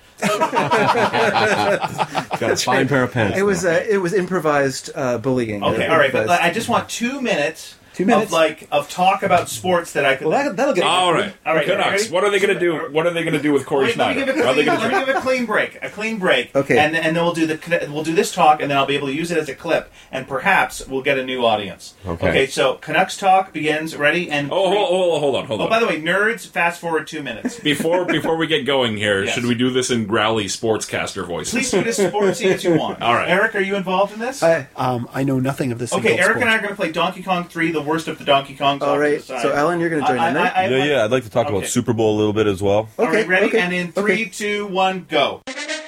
Got a fine pair of pants. it was uh, it was improvised uh, bullying. Okay, Uh, all right, but improvised. I just want two minutes. Two minutes? of like of talk about sports that I could. Well, that, that'll get. All right, All right, Canucks. ready? What are they going to do? What are they going to do with Corey Wait, let me Schneider? give a Are they clean, going let me give a clean break. A clean break. Okay. And and then we'll do the we'll do this talk, and then I'll be able to use it as a clip, and perhaps we'll get a new audience. Okay. Okay. So Canucks talk begins. Ready? And Oh, hold, hold, hold on, hold oh, on. by the way, nerds, fast forward two minutes. Before before we get going here, Yes. should we do this in growly sportscaster voices? Please do it as sportsy as you want. All right. Eric, are you involved in this? I, Um, I know nothing of this. thing okay, called Eric and I sport. are going to play Donkey Kong three, the worst of the Donkey Kongs. all off to right. the side. So Alan, you're going to join I- in, I- right? I- Yeah, yeah. I'd like to talk Okay. about Super Bowl a little bit as well. All right, ready? okay, And in okay. three, two, one, go.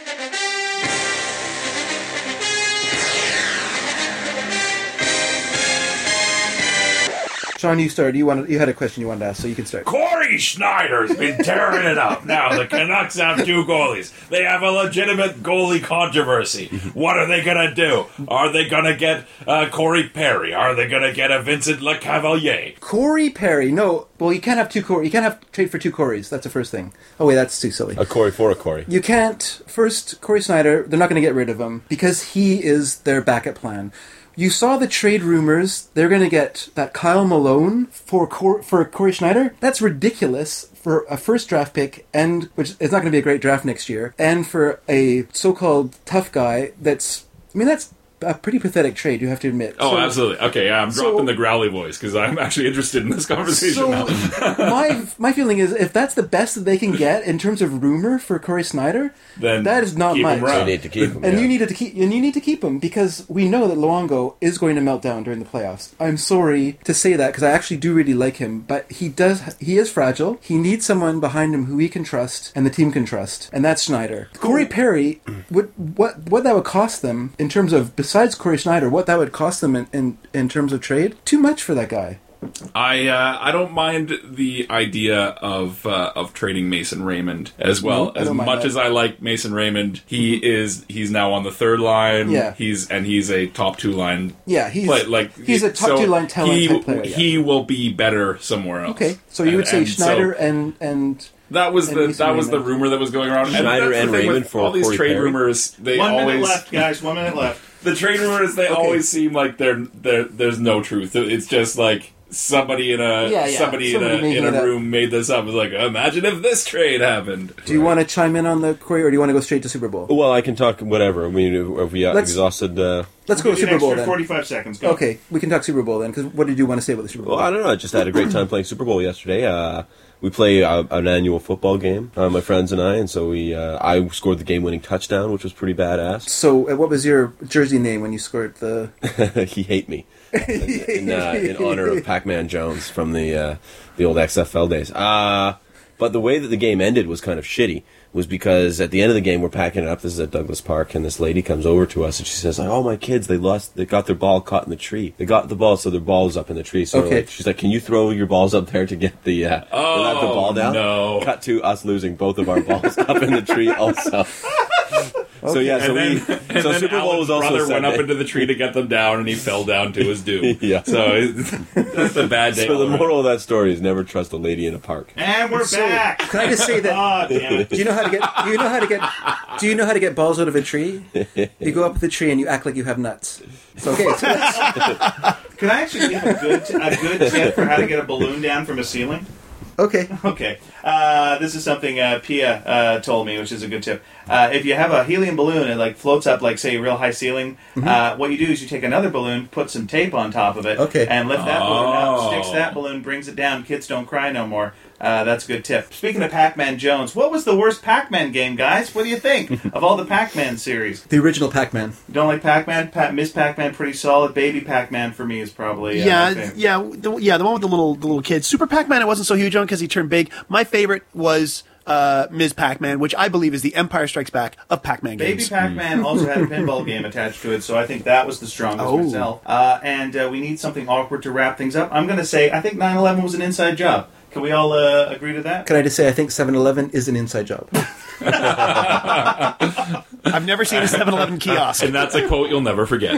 Sean, you started. You wanted. You had a question you wanted to ask, so you can start. Corey Schneider's been tearing it up. Now the Canucks have two goalies. They have a legitimate goalie controversy. What are they gonna do? Are they gonna get uh, Corey Perry? Are they gonna get a Vincent LeCavalier? Corey Perry. No, well, you can't have two Corey. You can't have trade for two Corys. That's the first thing. Oh wait, that's too silly. A Corey for a Corey. You can't. First, Corey Snyder. They're not going to get rid of him because he is their backup plan. You saw the trade rumors. They're going to get that Kyle Malone for Cor- for Corey Schneider. That's ridiculous for a first draft pick, and which is not going to be a great draft next year, and for a so-called tough guy. That's. I mean, that's a pretty pathetic trade. You have to admit. Oh, So- absolutely. Okay, yeah, I'm so- dropping the growly voice because I'm actually interested in this conversation So now. my my feeling is if that's the best that they can get in terms of rumor for Corey Snyder, Then that is not keep much. him around. You need to keep him. And yeah. you needed to keep and you need to keep him because we know that Luongo is going to melt down during the playoffs. I'm sorry to say that because I actually do really like him, but he does he is fragile. He needs someone behind him who he can trust and the team can trust, and that's Schneider. Corey Perry, would what what that would cost them in terms of besides Corey Schneider, what that would cost them in in, in terms of trade? Too much for that guy. I uh, I don't mind the idea of uh, of trading Mason Raymond as well. No, I as don't mind much that. as I like Mason Raymond, he is he's now on the third line. Yeah. he's and he's a top two line. Yeah, he's play, like he's a top so two line talent He, type player. Yeah. he will be better somewhere else. Okay, so you And- would say and so Schneider and and that was and the Mason that was the Raymond. rumor that was going around. Schneider that's the and thing with Raymond for all these Corey trade Perry? rumors. They One always minute left, guys. One minute left. the trade rumors. They Okay. always seem like they're they're there's no truth. It's just like. Somebody in a Yeah, yeah. somebody, Somebody in a making in it a up. room made this up. It was like, imagine if this trade happened. Do you want to chime in on the Corey, or do you want to go straight to Super Bowl? Well, I can talk whatever. I mean, have we Let's- exhausted? Uh, Let's go We'll give you Super an Bowl extra then. forty-five seconds. Go. Okay, we can talk Super Bowl then, because what did you want to say about the Super Bowl? Well, I don't know. I just had a great time playing Super Bowl yesterday. Uh, we play uh, an annual football game, uh, my friends and I, and so we. Uh, I scored the game-winning touchdown, which was pretty badass. So, uh, what was your jersey name when you scored the... He hate me in, uh, in honor of Pac-Man Jones from the uh, the old X F L days. Uh, but the way that the game ended was kind of shitty. Was because at the end of the game we're packing it up. This is at Douglas Park, and this lady comes over to us and she says, like, "Oh, my kids, they lost. They got their ball caught in the tree. They got the ball, so their ball's up in the tree." So Okay. like, she's like, "Can you throw your balls up there to get the uh, Oh, let the ball down?" no. Cut to us losing both of our balls up in the tree also. So yeah, so And then, we and so then Super Bowl Alan's was also brother went Sunday. up into the tree to get them down, and he fell down to his doom. Yeah. So it- that's a bad day. So the all around. moral of that story is never trust a lady in a park. And we're So, back. can I just say that... Oh, damn it. Do you know how to get? Do you know how to get? Do you know how to get balls out of a tree? You go up the tree and you act like you have nuts. So, okay, so that's- Can I actually give a good, a good tip for how to get a balloon down from a ceiling? okay. Okay. Uh, this is something uh, Pia uh, told me, which is a good tip. Uh, if you have a helium balloon and like floats up, like say a real high ceiling, uh, what you do is you take another balloon, put some tape on top of it, Okay. and lift that balloon Oh. up, sticks that balloon, brings it down. Kids don't cry no more. Uh, that's a good tip. Speaking of Pac-Man Jones, what was the worst Pac-Man game, guys? What do you think of all the Pac-Man series? The original Pac-Man. You don't like Pac-Man? Pa- Miss Pac-Man, pretty solid. Baby Pac-Man for me is probably uh, my Yeah, favorite. yeah, the, yeah. The one with the little the little kids. Super Pac-Man, I wasn't so huge on because he turned big. My favorite was uh, Miz Pac-Man, which I believe is the Empire Strikes Back of Pac-Man Baby games. Pac-Man also had a pinball game attached to it, so I think that was the strongest Oh. myself. Uh, and uh, we need something awkward to wrap things up. I'm going to say I think nine eleven was an inside job. Can we all uh, agree to that? Can I just say I think seven eleven is an inside job. I've never seen a seven eleven kiosk. And that's a quote you'll never forget.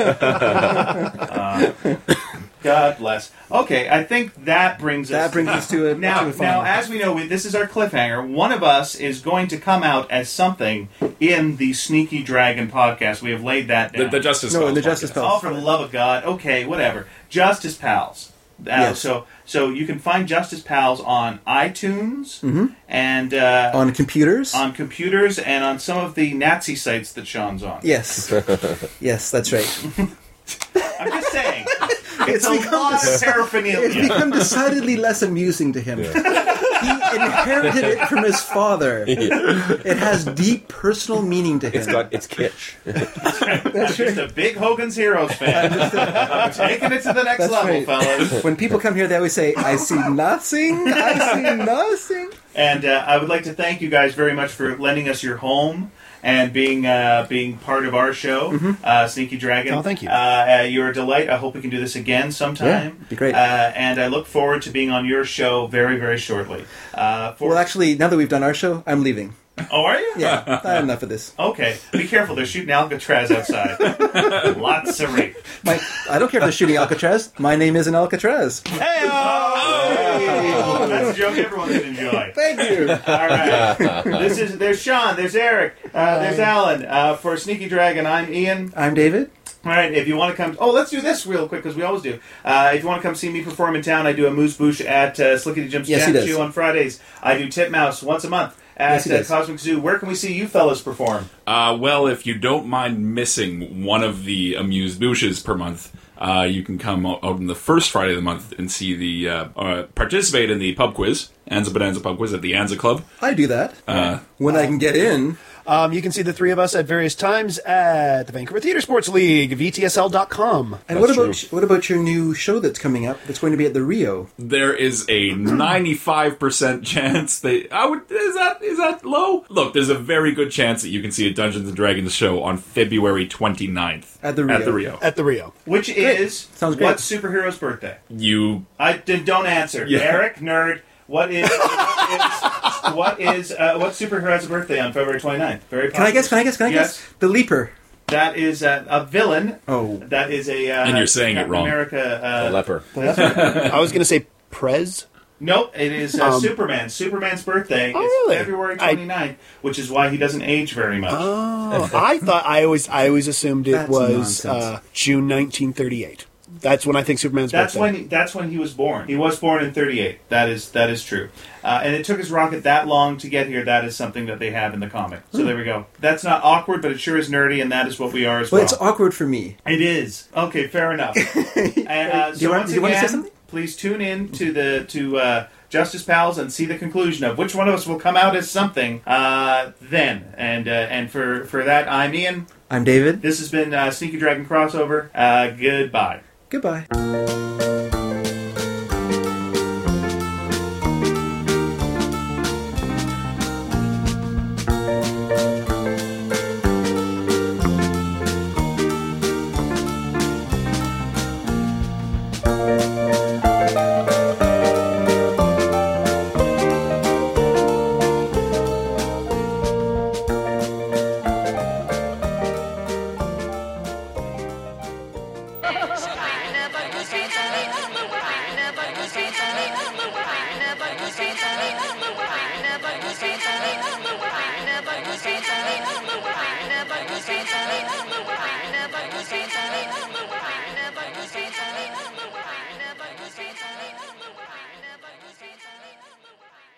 God bless. Okay, I think that brings us. That brings us to a Now, to a final. now, as we know, we, this is our cliffhanger. One of us is going to come out as something in the Sneaky Dragon podcast. We have laid that The, down. the Justice No, Pals in the Justice podcast. Pals. Oh, for the love of God. Okay, whatever. Justice Pals. Uh, Yes. So, so you can find Justice Pals on iTunes and uh, On computers. on computers and on some of the Nazi sites that Sean's on. Yes. Yes, that's right. I'm just saying. It's It's, a become lot of It's paraphernalia. become decidedly less amusing to him. He inherited it from his father. It has deep personal meaning to him. It's got it's kitsch. I'm just a big Hogan's Heroes fan. I'm taking it to the next That's level, right. fellas. When people come here, they always say, "I see nothing. I see nothing." And uh, I would like to thank you guys very much for lending us your home and being uh, being part of our show, uh, Sneaky Dragon. Oh, thank you. Uh, uh, you're a delight. I hope we can do this again sometime. Yeah, it'd be great. Uh, and I look forward to being on your show very, very shortly. Uh, for, Well, actually, now that we've done our show, I'm leaving. oh, are you? Yeah, I had enough of this. Okay. Be careful. They're shooting Alcatraz outside. Lots of rape. My, I don't care if they're shooting Alcatraz. My name isn't Alcatraz. Oh, that's a joke everyone can enjoy. Thank you. All right. This is there's Sean, there's Eric, uh, there's Alan. Uh, for Sneaky Dragon, I'm Ian. I'm David. All right, if you want to come, oh, let's do this real quick because we always do. Uh, if you want to come see me perform in town, I do a moose boosh at uh, Slickety Jim's Yes, he Jam does. Show on Fridays. I do Titmouse once a month Yes, at he uh, does. Cosmic Zoo. Where can we see you fellas perform? Uh, well, if you don't mind missing one of the amused bouches per month, uh, you can come out on the first Friday of the month and see the uh, uh, participate in the pub quiz, Anza Bonanza pub quiz at the Anza Club. I do that. Uh, when I can get in. Um, you can see the three of us at various times at the Vancouver Theatre Sports League, V T S L dot com. And That's what about true. what about your new show that's coming up? That's going to be at the Rio. there is a ninety-five percent chance that I would is that is that low? Look, there's a very good chance that you can see a Dungeons and Dragons show on February twenty-ninth At the Rio. At the Rio. At the Rio. Which is Sounds great. what superhero's birthday? You I did, don't answer. Yeah. Eric, nerd. What is what is, what, is uh, what superhero has a birthday on February twenty-ninth? Very Can I guess? Can I guess? Can I Yes. guess? The Leaper. That is uh, a villain. Oh. That is a. Uh, And you're saying it Captain wrong. America. A Uh, leper. I was going to say Prez. nope, it is uh, Um, Superman. Superman's birthday Oh, is really? February I- 29th, which is why he doesn't age very much. Oh, I thought I always I always assumed it That's was nonsense. uh, June nineteen thirty-eight. That's when I think Superman's That's birthday. when he, that's when he was born. He was born in thirty-eight. That is that is true. Uh, and it took his rocket that long to get here. That is something that they have in the comic. So Hmm. there we go. That's not awkward, but it sure is nerdy, and that is what we are as Well, well. it's awkward for me. It is. Okay, fair enough. and, uh, Do so you want- once do you want to say again, something? please tune in to the to uh, Justice Pals and see the conclusion of which one of us will come out as something uh, then. And uh, and for for that, I'm Ian. I'm David. This has been uh, Sneaky Dragon Crossover. Uh, goodbye. Goodbye. Never goes beat any other way. Never goes beat any other way. Never goes beat